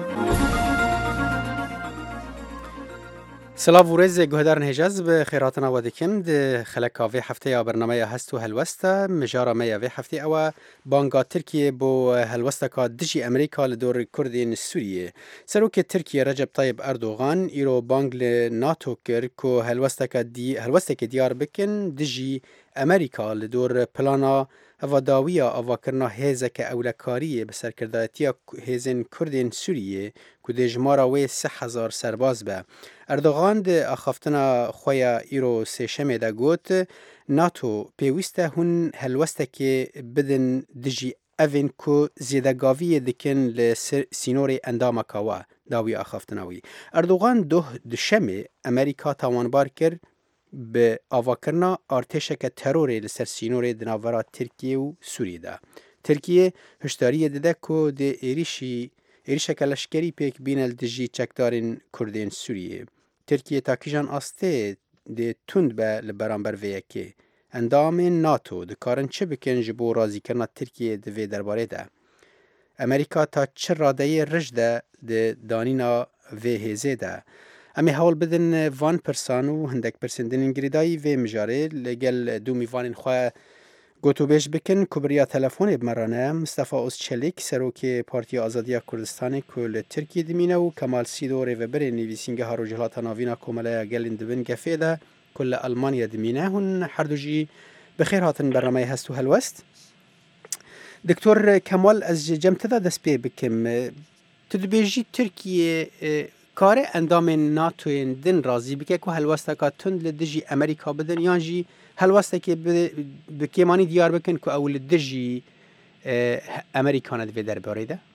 سلام و رز گهدارن هجاز به خیراتنا و دکم ده خلکاوی هفته یا برنامه هستو هلوسته مجارا میا وی هفته او بانگا ترکیه بو هلوسته که دجی امریکا لدور کردین سوریه. سروک ترکیه رجب طیب اردوغان ایرو بانگ لناتو کر که هلوسته که دی هلوسته که دیار بکن دجی امریکا لدور پلانا وداویا آواکرنا هزک اولکاریه بسر کردایتیا هزین کردین سوریه که دجمارا وی سه هزار سرباز به. اردوغان ده اخافتنا خویا ایرو سیشمه ده گوت ناتو پیوسته هون هلوسته که بدن دجی اوین کو زیدگاوی دکن لسینور اندام کوا داوی اخافتناوی. اردوغان دو دشمه امریکا توانبار کرد به آواکرنا ارتشک تروری لسر سینور دناورا ترکیه و سوریه ده. ترکیه هشداری داده که ده ایریشی ایریشک لشکری پیک بینل دجی چکدارین کردین سوریه. ترکیه تاکیجان آسته ده تند به لبرانبر ویکی. اندام ناتو دکارن چه بکن جبو رازی کرنا ترکیه دوی درباره ده. امریکا تا چه راده رجده ده دانینا وی هزه ده. امی حول بدن وان پرسانو هندک پرسندن انگریدایی و مجاره لگل دومی وان خواه گوتو بیش بکن کبریا تلفن بمرانه مصطفی اوزچلیک سروکی پارتی آزادی کردستان کل ترکیه دمینه و کمال سیدو ریوبر نویسینگه ها روجلات ناوینا کومله گلین دبن گفیده کل آلمانیا دمینه هن هر دو جی بخیر هاتن برنامه هستو هلوست. دکتور کمال از جمع دا دست پی بکم تدبیجی ترکیه کار اندام ناتو دن رازی بکه که هلوسته که تند لدجی امریکا بدن یا جی هلوسته که بکیمانی دیار بکن که اول لدجی امریکا ندوی در باره ده؟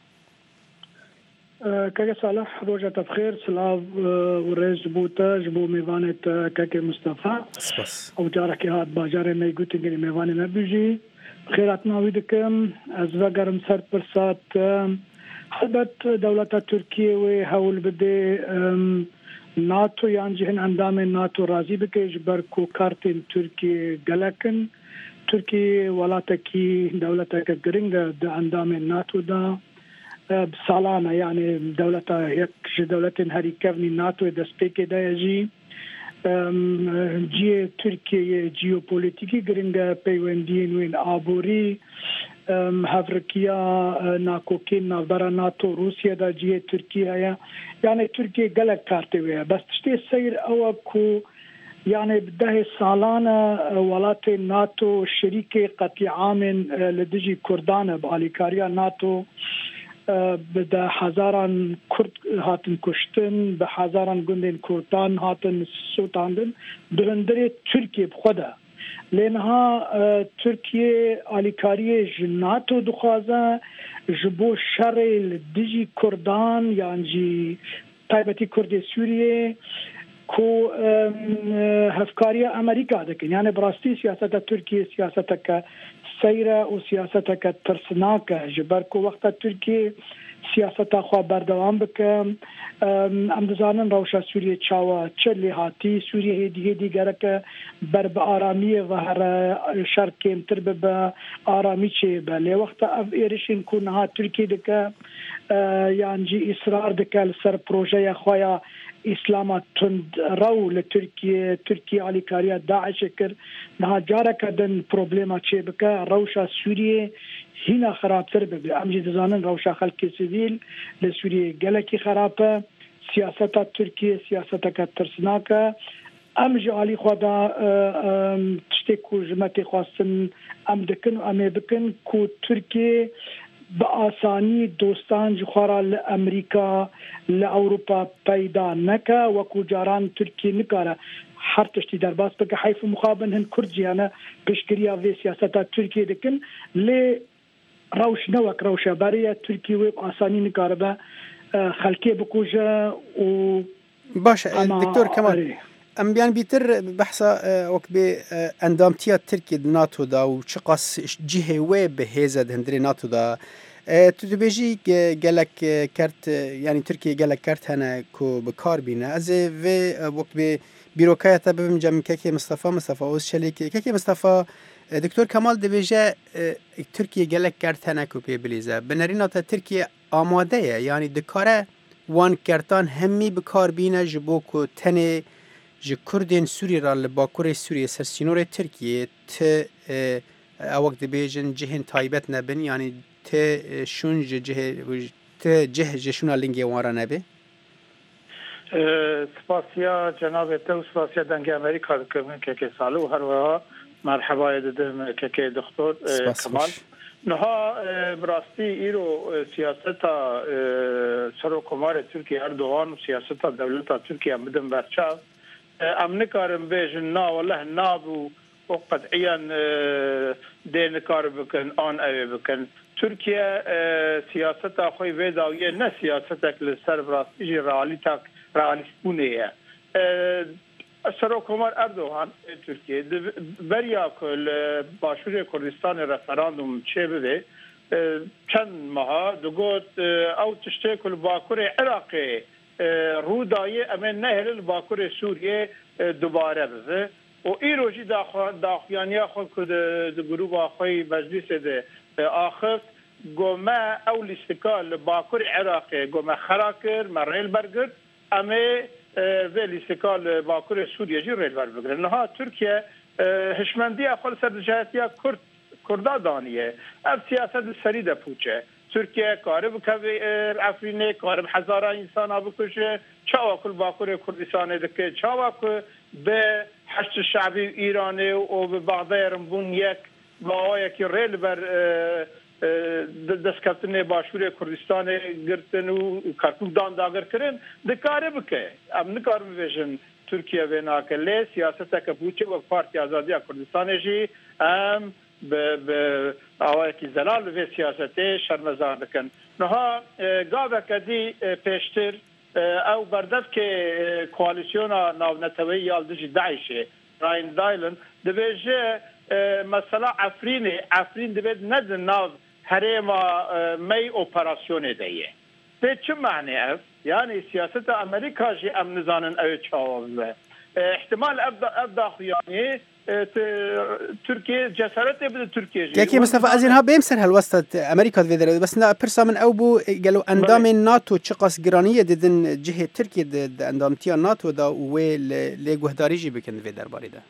كاكا صالح روجة بخير سلاف ورز جبوتا جبو ميوانة كاكا مصطفى سباس او جارك هاد باجار ما يقول تنقل ميوانة ما بيجي خيراتنا ويدكم از وقرم سر برسات حلبت دولة تركيا وهول بدي ناتو يعني جهن اندام ناتو رازي بكي جبركو كارتين تركيا قلقن تركيا ولاتكي دولتك قرنجة دا اندام ناتو دا بسالانه يعني دولتها هيك دولة هاري كافني ناتو دستيكي دا يجي جي تركيا جيوبوليتيكي قرنجة بيوندين وين آبوري هافركيا ناكوكين نافدارا ناتو روسيا دا جي تركيا يعني تركيا قلق كارتوية بس تشتي السير اوكو يعني بده سالانه ولات ناتو شريكي قطيعة من لدجي كردان باليكاريا ناتو بده حزاران كرد هاتن كشتن بحزاران جندن كردان هاتن سوتاندن دهندري تركيا بخدا لانها تركيا اليكاريه جناتو دخازه جبو شر الدجي كردان يعني تايبتي كردي سوريا كو هفكاريه امريكا دكن يعني براستي سياسه تركيا سياستك سيرة وسياستك ترسناك جبركو وقت تركيا سياستا خو بردوام بك ام دزانن روشا سوريا چاوا چلي هاتي سوريا هدي هدي گرك برب آرامي ظهر شركيم ترب آرامي چه بله وقت اف ايرشين كونها تركيا دك يعني جي اصرار دك لسر بروجه خويا اسلام تند رو لتركيا تركيا على كاريا داعش كر نها جارك دن بروبليما تشي بك روشا سوريا هنا خراب تربه بامجد زانن روشا خلق سيفيل لسوريا جلكي خرابه سياسه تركيا سياستك ترسناك امج علي خدا تشتكو جمتي خاصن ام دكن ام بكن كو تركيا بآسانی دوستان جخارا لأمریکا لأوروپا پیدا نکا وکو جاران ترکی نکاره هر تشتی در باس بکه حیف مخابن هن کرد جیانه پشکریا وی سیاستا ترکی دکن لی روش نوک روشه باریا ترکی وی آسانی نکاره با خلکی بکوجه و باشه دکتور کمال ام بیان بیتر بحثا وقت به اندامتیا ترکی ناتو دا و چقاس جهه و به هزد هندری ناتو دا تو دبیجی گلک کرد یعنی ترکیه گلک کرد هنه کو بکار بینه از و وقت به بیروکایت ببیم جمع که مصطفی مصطفی اوز شلیک که مصطفی دکتور کمال دبیجه ترکیه گلک کرد هنه کو پی بلیزه بنرین تا ترکیه آماده یعنی دکاره وان کردن همی بکار بینه جبو کو تنه ج کردین سوری را لباکور سوریه سرسینور ترکیه ت اوقات بیجن جهن تایبت نبن یعنی ت شون جه ت جه جشون لینگی وارا نبی سپاسیا جناب تو سپاسیا دنگ امریکا که که سالو هر وها مرحبا دادم که که دکتر کمال نها براستی ایرو سیاست سر کمار ترکیه اردوغان و سیاست دولت ترکیه مدن برچاو ام نکارم بیجن نا والله نابو و قطعیا دین کار بکن آن اوی بکن ترکیه سیاست خوی ویداویه نه سیاستک لسر براستی جی رئالیتک رئالیست بونه سر کمار اردوغان ترکیه بریا کل باشور کردستان رفراندوم چه بده چند ماه دگوت او تشتی کل باکور عراقی رودای امن نهر باکور سوریه دوباره بزه و ای روزی داخیانی خود که د گروه آخوی مجلس ده آخر گومه او لیستکال باکور عراقی گومه خراکر مریل برگرد امه و لیستکال باکور سوریه جی ریل برگرد نها ترکیه هشمندی اخوال سر جهتی کرد کردا دانیه اف سیاست سری ده پوچه ترکیه کارب که افرینه کارب هزاران انسان ها بکشه چاوا کل باکور کردستان دکه چاوا که به حشد شعبی ایرانه و به بغدای رنبون یک با یکی ریل بر دستکفتن باشور کردستان گرتن و کارکوک دان داگر کرن دکاره بکه ام نکار ببیشن ترکیه و ناکله سیاست که پوچه و پارتی آزادی کردستان جی ام به آوای کی زلال و سیاست شرمزار دکن نها گاوه کدی پیشتر او بردف که کوالیسیون ناونتوی یالدجی داعشه راین دایلن دبیجه مثلا افرین افرین دبید ند ناو هرما می اپراسیون دیه به چه معنی اف؟ یعنی سیاست امریکا جی ام نزانن او چاوه احتمال ابدا خیانی ترکیه جسارت بده ترکیه جی یکی مصطفى از اینها بمسر هالوسط امریکا دویدره بس نه پرسا من او بو قالوا اندام ناتو چقاس گرانیه دیدن جهه ترکیه د اندامتیا ناتو دا و ل گهداری جی بکن دوی درباره ده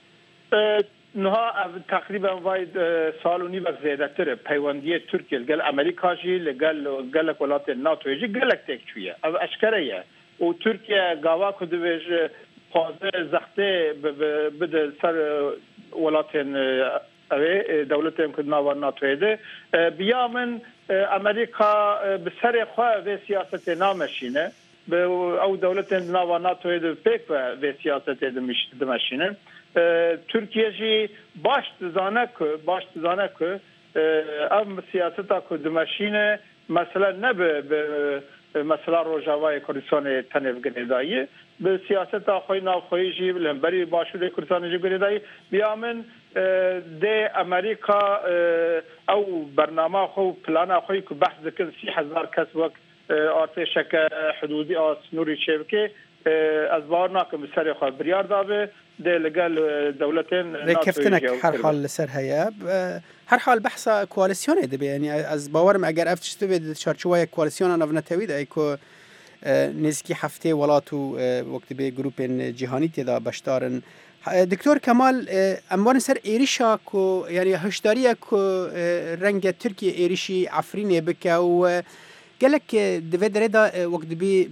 نها تقریبا واید سال و نیم زیاده تره پیوندی ترکیه لگل امریکا جی لگل گلک ولات ناتو جی گلک تک چویه او اشکره و ترکیه گاوا که دویج پازه زخته بده سر ولات اوه دولت امکدنا و ناتو ده بیا من امریکا به سر خواه و سیاست نامشینه او دولت امکدنا و ناتو ده پیک و سیاست ده مشینه ترکیه جی باش دزانه که باش دزانه که ام سیاستا که دمشینه مثلا نه به مثلا روجاوای کردستان تنف گریدایی به سیاستا خوی ناوخوی جی لنبری باشور کردستان جی گریدایی بیامن ده امریکا او برنامه خو پلان خوی که بحث دکن سی هزار کس وقت آرتشک حدودی آس نوری شبکه از بارنا که بسر خواه بریار دابه ده لقال دولتين ركفتنك هر حال لسر هيا هر حال بحث كواليسيون ده يعني از باورم اگر افتشتو به چارچوبای كواليسيون ناونتوي ده ايكو نزكي هفته ولاتو وقت به گروپ جهانی تدا بشدارن دکتور کمال اموان سر ایریشا کو يعني هشداريه کو رنگ ترکیه ایریشی عفرینه بک و قالك دفدر ده وقت به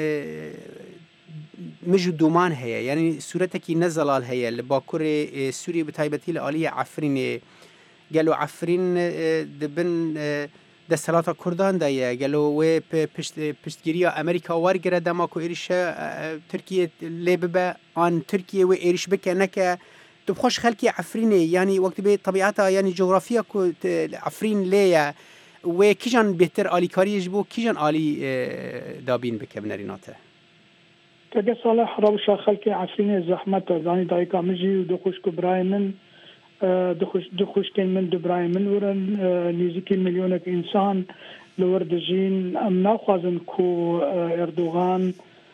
مجو دومان هيا يعني صورتك نزلال هيا لباكور سوري بتايبتي لآلية عفرين قالوا عفرين دبن دستلاتا كردان دايا قالوا و پشتگیریا امریکا ورگره دماكو ایرش ترکیه لببا آن ترکیه و ایرش بکه نکه تبخوش خلقي عفريني يعني وقت بي طبيعتها يعني جغرافيا كو عفرين ليا وكيجان بهتر آلي كاري يجبو كيجان آلي دابين بك بنريناته تجا صالح روشا خلقي عفرين زحمت زاني دايكا مجي ودخوش كبراي من دخوش دخوش كان من دبراي من ورن نيزيكي مليونك إنسان لورد جين أم ناخذن كو إردوغان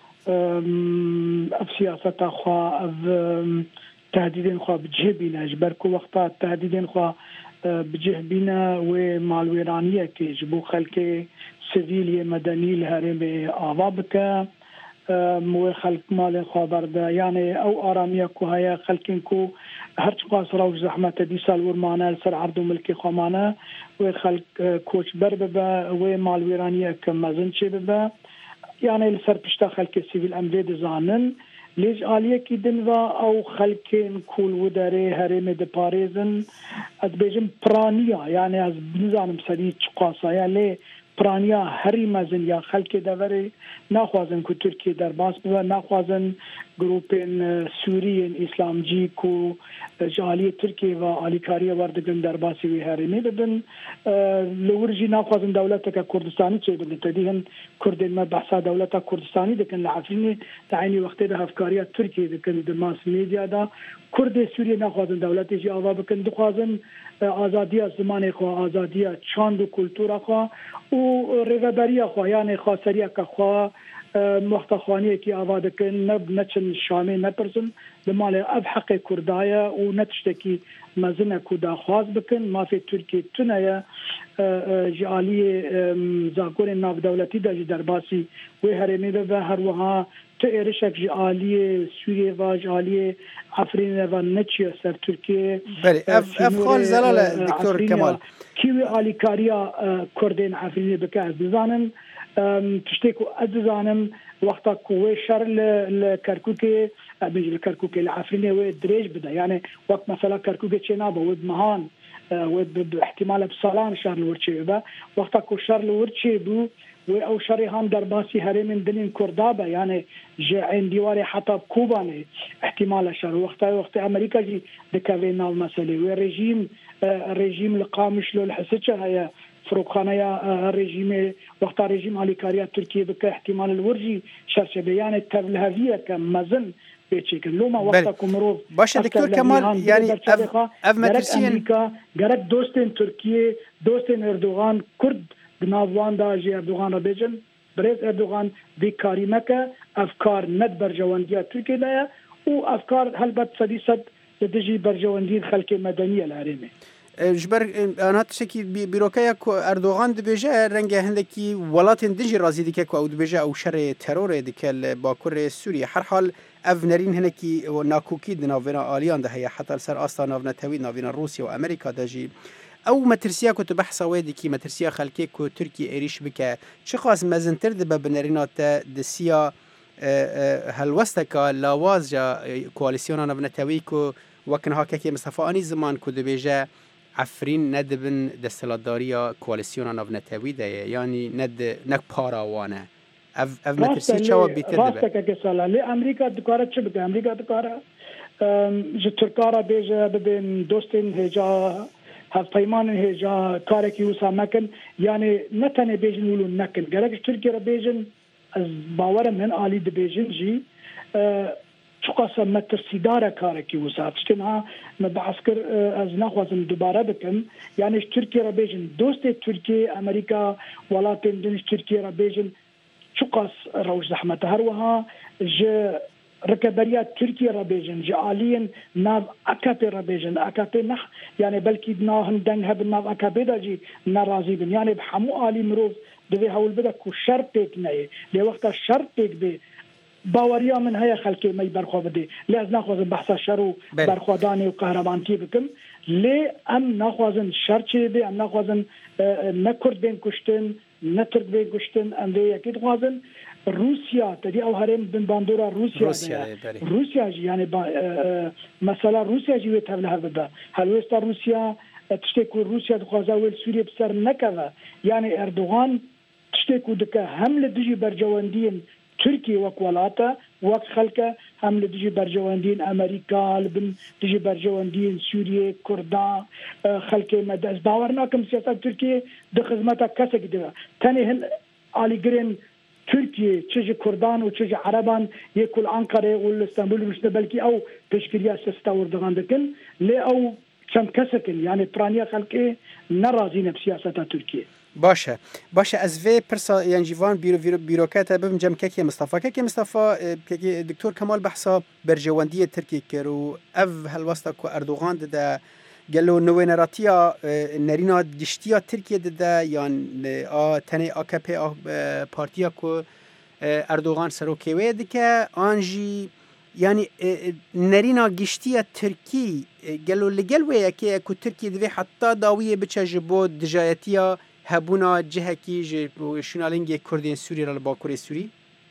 أف سياسة أخوا أف تهديدين خوا بجه بينا جبركو وقتا تهديدين خوا بجه بينا ومالويرانية كي جبو خلقي سيفيلية مدني الهرم آوابك مو خلق مال خبر ده يعني او اراميه كو هيا خلقين كو هرچ قاس روج زحمت دي سال ورمانه سر عرض ملكي خمانه وخلق كوش بربه ومالويرانية كمزن شبه يعني السر بشتا خلق سيفيل امريد زانن ليج آلية كي دنوا او خلقين كول وداري هرم دي باريزن از بيجم برانيا يعني از بنزانم سري چقاسا يعني پرانیا هری مزن یا خلق دوره نخوازن که ترکیه در باس بوده نخوازن گروپین سوریین اسلامجی کو جالی ترکیه و آلیکاری وردگن در باسی وی هرمی بدن لورجی نخوازن دولت که کردستانی چه بدن تدیهن کردین ما بحثا دولت کردستانی دکن لعفرینی تعینی وقتی ده افکاری ترکیه دکن در ماس میدیا دا کرد سوریه نخوازن دولتی جی آوا بکن دخوازن آزادی زمان خو آزادی چاند و کلتور خو و رهبری خو یعنی خاصری که خو مختخوانی که آواده کن نب نچن شامی نپرسن دمال اب حق کردایه و نتشتکی مزنه کدا خواز بکن ما فی ترکیه تنه جالی زاکور ناف دولتی دا در باسی و هرمی به هر وها تو ایرشک جی عالیه سوریه و عالیه عفرین و نچی سر ترکیه بله افغان زلال دکتور کمال کیوی آلیکاریا کردین عفرینی بکه از بزانم تشتكو أدزانم وقتا كوي شر لكركوكي بيجي الكركوكي العفريني ودريج بدا يعني وقت مثلا كركوكي تشينابا ود مهان ود احتمال بصالان شر الورتشي با وقتا كو شر الورتشي بو او شري هام درباسي هرمين دنين كردابا يعني جاين ديواري حتى بكوباني احتمال شر وقتا وقت امريكا جي دكافينا المسألة والرجيم الرجيم القامش له الحسيتشا هي فروقخانه رژیم وقتا رژیم آلیکاریا ترکیه بک احتمال الورجی شرشبه یعنی تبلهویه کم مزن بچکن لوما وقتا کومرو باشه دکتر کمال یعنی اف مترسین امریکا گرک دوستن ترکیه دوستن اردوغان کرد بناوان دا جی اردوغان را بجن برز اردوغان دی کاریمکه افکار ند برجواندیا ترکیه دایا او افکار هلبت صدی صد دجی برجواندی خلق مدنی الهرمه جبر انا تشكي بيروكايا اردوغان دبيجا رنگه هندكي ولاتن دجي رازي ديك او دبيجا او شر ترور ديك باكور سوريا هر حال افنرين هنكي ناكوكي دنافنا اليان ده هي حتى سر اصلا نافنا توي نافنا روسيا وامريكا دجي او مترسيا كنت بحث واديكي مترسيا خلكي كو تركي ايريش بك شخاص مازنتر دب بنرينات دسيا هلوستكا لاوازجا كواليسيون نافنا توي كو وكن هكاكي مصطفى زمان كو دبيجا عفرین ندبن دستلاتداریا کواليسيون نافنتاوی ده یعنی ند نک پاراوانه اف اف مترسی چاوا بیتر ده راستك كسالا لامريكا دكاره چه بده امريكا دكاره ج ترکارا بیجه ببین دوستین هجا هف پیمان هجا کارکی وسا مکن یعنی نتنه بیجن ولو نکن گرک ترکیه بیجن از باورم من عالی ده بیجن جی شقصة مترسيدارة كاركي وسات اشتنها مبعسكر از نخوازم دوباره بكم يعني تركيا ربيجن دوست تركيا امريكا ولكن دنش تركيا ربيجن شقص روش زحمة هروها ج ركبريات تركيا ربيجن جاليا ناف اكابي ربيجن اكابي نح يعني بلكي ناهن دنها بالناف اكابي داجي نرازي بن يعني بحمو آلي مروف دوي هول بدك وشرطك ناي لوقت شرطك بي باوریا من هي خلقي مي برخو بدي لازم ناخذ بحث شرو برخوداني وقهرمانتي بكم لي ام ناخذن شرچي بي ام ناخذن نكرد بين كشتن نترك بين كشتن ام دي اكيد غازن روسيا تدي او هرم بن باندورا روسيا روسيا, روسيا يعني مثلا روسيا جي تبلها بدا هل وسط روسيا تشتكي روسيا تخازاول سوريا بسر نكذا يعني اردوغان تشتكي دكا حمله دجي برجواندين تركيا وكولاتا وقت خلقه هم لدجي برجواندين امريكا لبن دجي برجواندين سوريا كردان خلقه مدز باورنا كم سياسة تركيا ده خدمتها كسك ده تاني هن علي جرين تركيا تشجي كردان وتشجي عربان يكل أنقرة والإسطنبول مش بلكي أو تشكيلية سستور دغان دكن لي أو كم كسكن يعني برانيا خلقه نرازين بسياسة تركيا باشه باشه از وی پرسا یعنی جوان بیرو بیرو بیروکات بم جم کی مصطفی کی مصطفی کی دکتور کمال بحثا برجواندی ترکیه کرو اف هلوستا کو اردوغان ده قالوا نوينراتيا نرينا دشتيا تركيا ده يعني ا تني اكبي بارتيا كو اردوغان سروكيوي دكه انجي يعني نرينا گشتيا تركي قالوا لقلوي كي كو تركيا دي حتى داويه بتشجبو دجايتيا هبونا جهكي جو شنالينج كردين سوري على باكوري سوري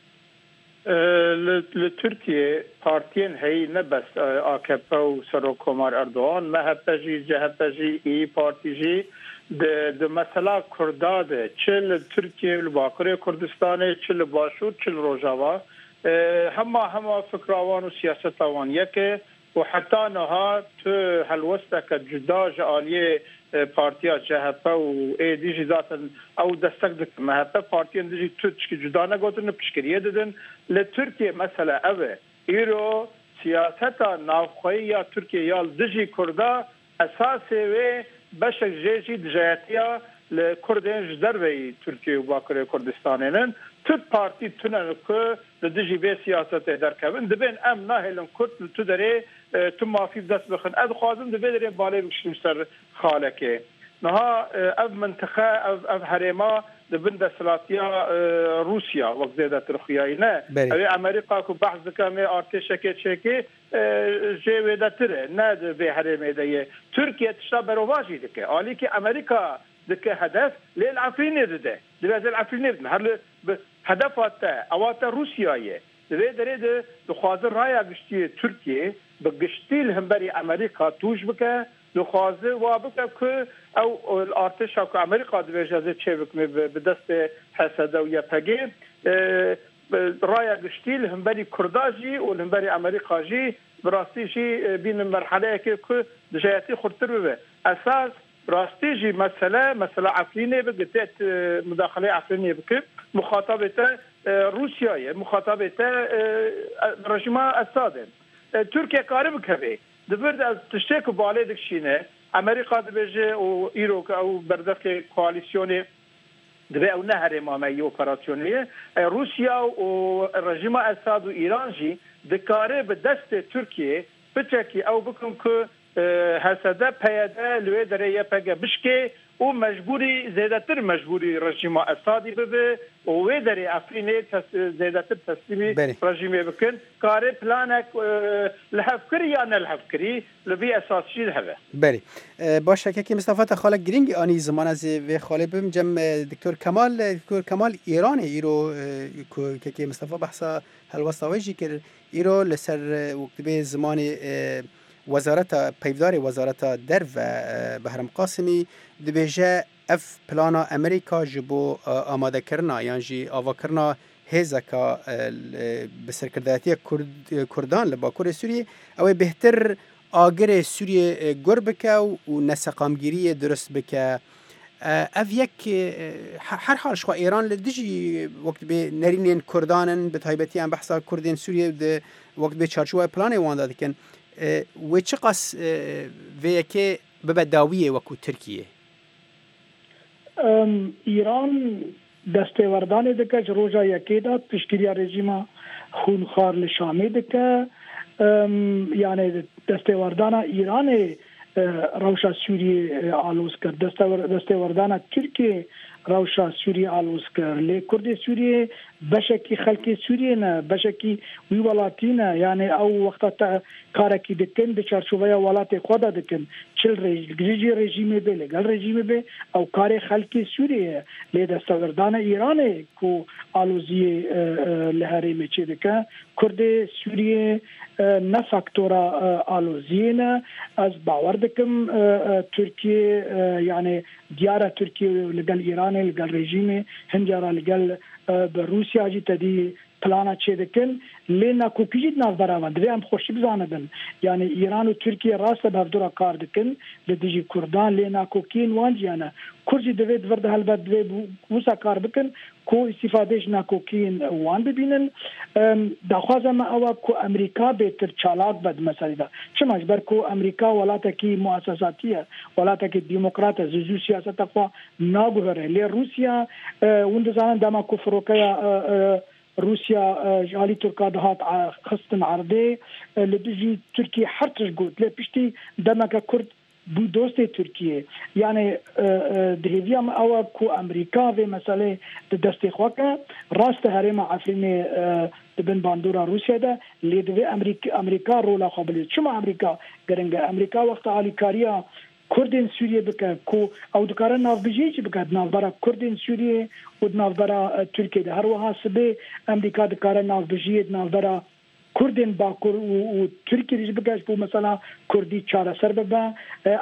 لتركيا بارتين هي نبس آكب و سروكومار اردوغان ما هبتجي جهبتجي اي بارتيجي ده ده مثلا كرداده چل تركيا الباكوري كردستان چل باشور چل روجاوا هما هما فكراوان و سياستوان يكي وحتى نها تو هلوستك جدا جاليه پارتیا جهپا و ای دیجی ذاتن او دستک دک مهپا پارتیان دیجی ترکی جدا نگوتن پشکریه دادن لترکیه مثلا اوه ایرو سیاستا نافخوی یا ترکیه یا دیجی کردا اساسی و بشک جیجی دجایتیا لکردین جدر وی ترکیه و باکر کردستانین تر پارتی تونن که دیجی به سیاست در کبن دبین ام ناهلن کرد تو داره تو مافی دست بخن اد خوازم دبی داره بالا بکشیم سر خالکه نها اف منطقه اف اف هرما دبن دسلاتیا روسیا وقت زیاده ترخیایی نه اوی امریکا کو بحث کمی ارتش که چکی جویده تره نه به هرمه دیه ترکیه تشتا برواجی دکه عالی که امریکا دکه هدف لیل عفرینه ده دبز العفرینه ده هر هدفات اوات روسیایه ده دره ده دخوازه رایا گشتی ترکیه بگشتیل هم بری امریکا توش بکه دخوازه و بکه که او الارتش که امریکا دویجازه چه بکنه به دست حسده و یا پگه رایا گشتیل هم بری کرداجی و هم بری امریکا جی براستی جی بین مرحله که که دجایتی خورتر ببه اساس راستی جی مسئله مسئله عفرینه بگتت مداخله عفرینه بکه مخاطبت روسیایه مخاطبت رژیم اساده ترکیه کاری بکه دبرد از تشتیک باله دکشینه امریکا دبیجه و ایرو او بردخ کوalisyonu دبی او نهر مامی اپراسیونیه روسیا و رژیم اساد و ایران جی دکاره به دست ترکیه بچکی او بکن که حسده پیاده لوی دره یه پگه بشکه او مجبوری زیادتر مجبوری رژیم اسادی ببه و وی دره افرینه زیادتر تسلیمی رژیمی بکن کاره پلانک لحف کری یا نلحف کری لبی اساسی هبه بله باشه که مصطفی تخالق گرینگ آنی زمان از وی خاله بم جم دکتر کمال دکتر کمال ایران ایرو که مصطفی بحثا هلوستاویجی که ایرو لسر وقت به زمان وزارت پیدار وزارت در و بهرام قاسمی دبیجه اف پلانا امریکا جبو آماده کرنا یعنی جی آوا کرنا هزکا بسرکرداتی کردان لباکور سوریه او بهتر آگر سوریه گر بکه و نسقامگیری درست بکه اف یک هر حال شخوا ایران لدیجی وقت به نرینین کردانن به تایبتی هم بحثا کردین سوریه وقت به چارچوب پلان وانده دکن و چه قص وی که ببداویه وکو ترکیه ایران دستوردان دکه روزا یکی داد تشکیلی رژیم خونخوار لشامی دکه یعنی دستوردان ایران روشا سوریه آلوز کرد دستوردان ترکیه روشا سوریه آلوز کرد لی کرد سوریه بشکی خلق سوریه نه بشکی وی ولاتی نه یعنی او وقتا کارکی دکن به چارچوبه ولات خود دکن چل رژیم رژیم به لگل رژیم به او کار خلق سوریه لی دستوردان ایران کو آلوزی لهری میچه دکن کرد سوریه نه فاکتورا آلوزی نه از باور دکم ترکیه یعنی دیاره ترکیه لگل ایران لگل رژیم هنجارا لگل به روسیا جی تدی پلانا چه دکن لینا کوکیجید ناف براوند وی هم خوشی بزاندن یعنی ایران و ترکیه راست به دورا کار دکن لدیجی کردان لینا کوکین وانج یعنی کرجی دوید ورد هل بد وی وسا کار بکن کو استفادهش ناکوکین وان ببینن دخوازم اوا کو امریکا بهتر چالاک بد مسئله دا چه مجبر کو امریکا ولاته کی مؤسساتیه ولاته کی دموکرات زوزو سیاست خو ناگوره لی روسیا وند زمان دما کو فروکیا روسیا جالي تركا دهات خصن عرضي لدجي تركيا حرتش قلت لا بشتي دمك كرد بو دوستي تركيا يعني دهيفيام او كو امريكا في مساله دستي خوكا راست هريما عفريني بن باندورا روسيا ده اللي دي امريكا امريكا رولا قبل شو امريكا قرنجا امريكا وقت علي كاريا كردين سوريا بك كو او دكار ناف بيجي بك ناف برا كردين سوريا ودناف برا تركيا ده هر وها سبي امريكا دكار ناف بيجي ناف برا كردين باكور وتركيا ريج بكاش بو مثلا كردي چارا سر ببا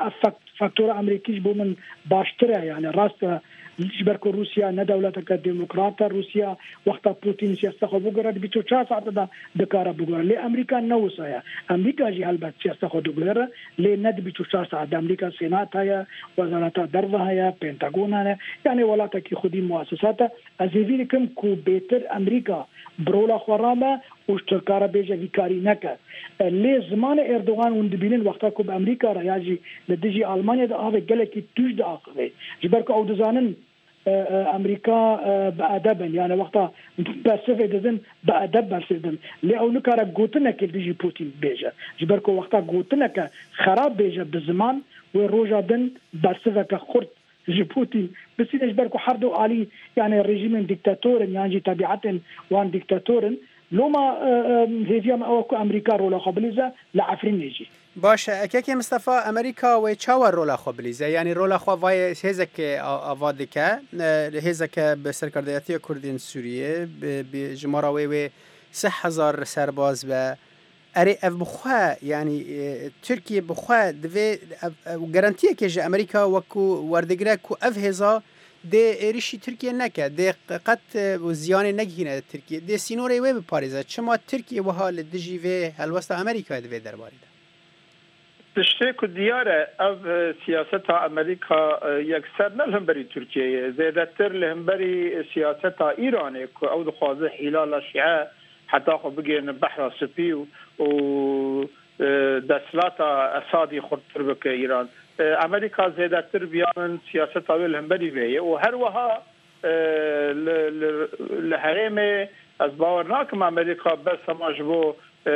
فاكتور امريكيش بو من باشتره يعني راست جبركو روسيا نه دولتك ديمقراطه روسيا وقت بوتين سياسه خو بغرد بيچو چا ساعت ده دكار بغرد لي امريكا نو سايا امريكا جي البته سياسه خو دغلره لي ند بيچو چا ساعت امريكا سينات هيا وزارات دروا هيا پنتاگون هيا يعني ولاتك خودي مؤسسات ازيفيكم كو بيتر امريكا برولا خرامه وشتركاره بيجا فيكاري نكا لي زمان اردوغان وندبينن وقتا كو بامريكا رايجي لدجي المانيا ده اه گلكي توج ده اخره جبركو او دزانن امریکا بادب يعني وقتها بسفه دزن بادب برسدن لو نكره قوتنا كدجي بوتين بيجا جبركو وقتها قوتنا خراب بيجا بالزمان وروجا دن برسفه كخرط جيبوتي بس يجبركو حردو علي يعني الرجيم ديكتاتور يعني طبيعه وان ديكتاتور لوما هيفيا ما امريكا رولا خبليزه لعفرين يجي باش اكيك مصطفى امريكا و چاور رولا خبليزه يعني رولا خو وای هزك اوادکه هزك بسرکردیاتی کردین سوریه به جمهورا و سه هزار سرباز و اری اف بخوا يعني تركيا بخوا دفي garantiye که امریکا وکو وردگره کو اف هزا ده ریشی ترکیه نکه ده قط و زیان نگهینه ترکیه ده سینوری وی بپاریزه چما ترکیه و حال دجی و هلوست امریکا دوی درباری ده تشتی که دیاره او سیاست امریکا یکسر نلهم بری ترکیه زیده تر لهم بری سیاست ایرانه که او دخوازه حلال شیعه حتی خو بگیرن بحر سپی و دسلات اسادی خودتر بکه ایران امریکا زیده تر بیان سیاست اویل هم بری ویه و هر وها لحریم از باور ناکم امریکا بس هماش بو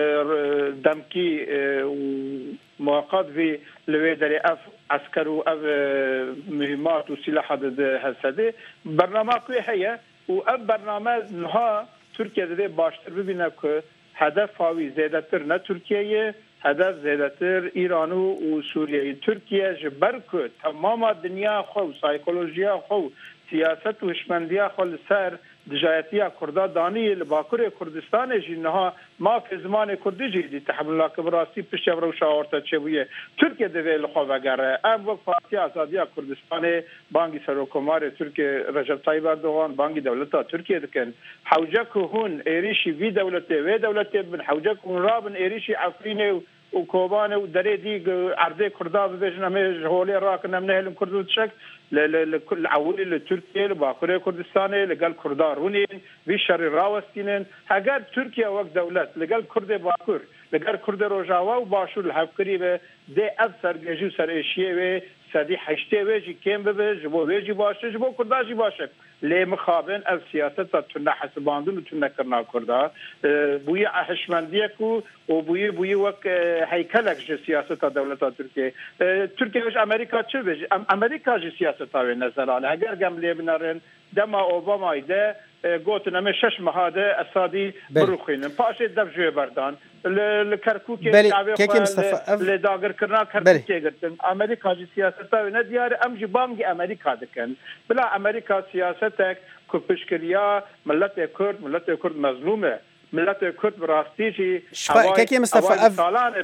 دمکی و مواقعات وی لوی داری اف عسكر و اف مهمات و سلاح ده هسده برنامه کوی هیه و اف برنامه نها ترکیه ده باشتر ببینه که هدف هاوی زیده تر نه ترکیه هدف زیادتر ایران و سوریه ترکیه جبر که تمام دنیا خو سایکولوژیا خو سیاست و هشمندیا خو سر دجایتیا کردا دانی لباکر کردستان جنها ما في زمان کردی جدی تحمل الله کبراسی پیش رو شاورتا چویه ترکیه دویل خو وگره ام وقت پارتی آزادی کردستان بانگی سروکمار ترکیه رجب طیب اردوغان بانگی دولتا ترکیه دکن حوجه که هون ایریشی وی دولته و دولته بن حوجه که هون رابن ایریشی عفرینه و کوبانه و دره دیگ عرضه کردا ببیجن همه جهولی راک نمنه هلم کردو تشک لكل عولي لتركيا لباكوريا كردستان لقال كردار ونين في شر راوستين هاجر تركيا وقت دولت لقال كرد باكور لقال كرد روجاوا وباشور الحفكري به دي اثر جيجو سر اشيه سدي حشته ويجي كيم به جبو ويجي باشه جبو كرداجي باشه لي مخابن السياسه تن حسباندون تن كرنا كردا بويا حشمنديكو وبوي بوي وك هيكلك سياسه دولت تركيا تركيا وش امريكا تشبج امريكا جي سياسه تاوي نزل على هاجر جام لي بنارن دما اوباما يده قوتنا من شش مهاده اسادي بروخين باشي دفجو بردان الكركوك الشعبي اللي داغر كرنا كركوك قلت امريكا جي سياسته نديار امجي بانجي امريكا دكن بلا امريكا سياستك كبشكريا ملت كرد ملت كرد مظلومه ملت كرد براستيجي كيكي مصطفى اف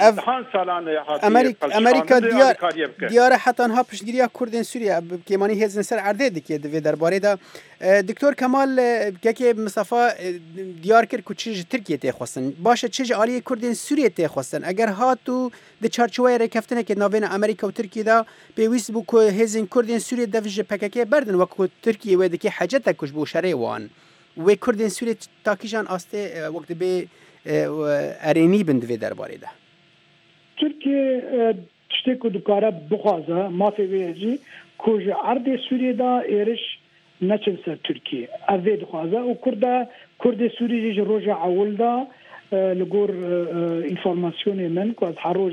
امريكا امريكا ديار ديار حتى انها پشتگیری کردن سوریه کیمانی هزن سر عرضه دکی دوی درباره دا دکتور کمال كيكي مصطفى ديار كر كوتشي تركيا تخوستن باشه تشي عالی کردن سوریه تخوستن اگر هاتو د چارچوبه رکفتنه که ناوین امریکا و ترکیه دا پیوست بو که هزن کردن سوریه دوی پککه بردن وکو ترکیه و دکی حاجت کش بو شری وان و کردن سوریه تاکیجان آسته وقت به ارینی بند وی درباره ده ترکیه تشتی که دکاره بخوازه ما فیویجی که عرض سوریه دا ایرش نچن سر ترکیه اوی دخوازه و کرده کرد سوریه جی روژ عول دا لگور انفورماسیون من که از حروج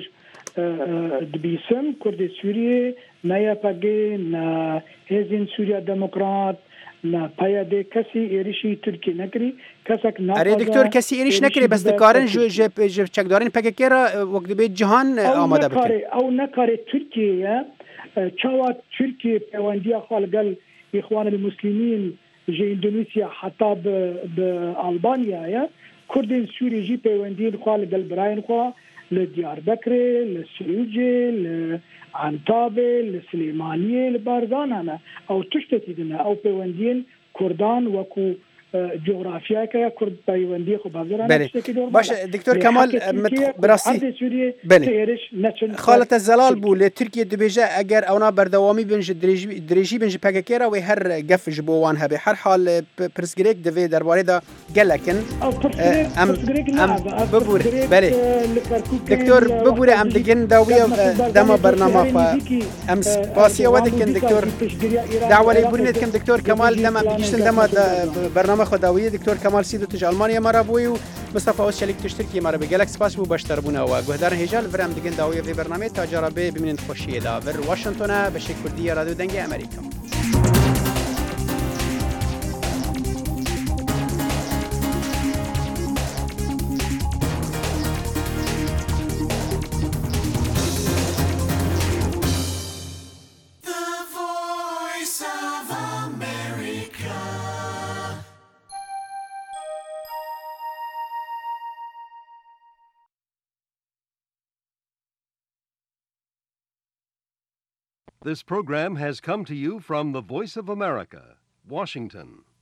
دبیسم کرد سوریه نیا پگه نه هزین سوریه دموکرات نه پیاده کسی ایریشی ترکی نکری کسک نه اره دکتر کسی ایریش نکری بس دکارن جو جو چکدارین پکه را وقت به جهان آماده بکن او نکاره ترکیه چاوا ترکیه پیوندی خالقل اخوان المسلمین جي اندونيسيا حتى بالبانيا يا كردين سوري جي بيوندين خالد البراين خوا لديار بكر للسلوجي لعنتابه لسليمانيه لبارزان انا او تشتتيدنا او بيوندين كردان وكو جغرافیا که کرد پیوندی خو بازار بله باش دکتور کمال براسی بله خالت الزلال بو لترکیه دبیجه اگر اونا بردوامی بنج دریجی بنج پاکیرا و هر گف جبوان هبه هر حال پرسگریک دوی درباره دا گلکن ام ام ببور بله دکتور ببور ام دگن داوی دما برنامه فا ام سپاسی ودکن دکتور دعوه بورنت کم دکتور کمال دما بگیشتن دما برنامه خداوی دکتور کمال سیدو تج آلمانیا مرا بوی و مصطفی اوس شلیک تشترکی مرا به گلکس پاس بو باشتر بونه و گهدار هجال ورم دگن داوی في برنامه تجربه بمن خوشیه دا ور واشنطن به شکردی رادیو دنگ امریکا. This program has come to you from the Voice of America, Washington.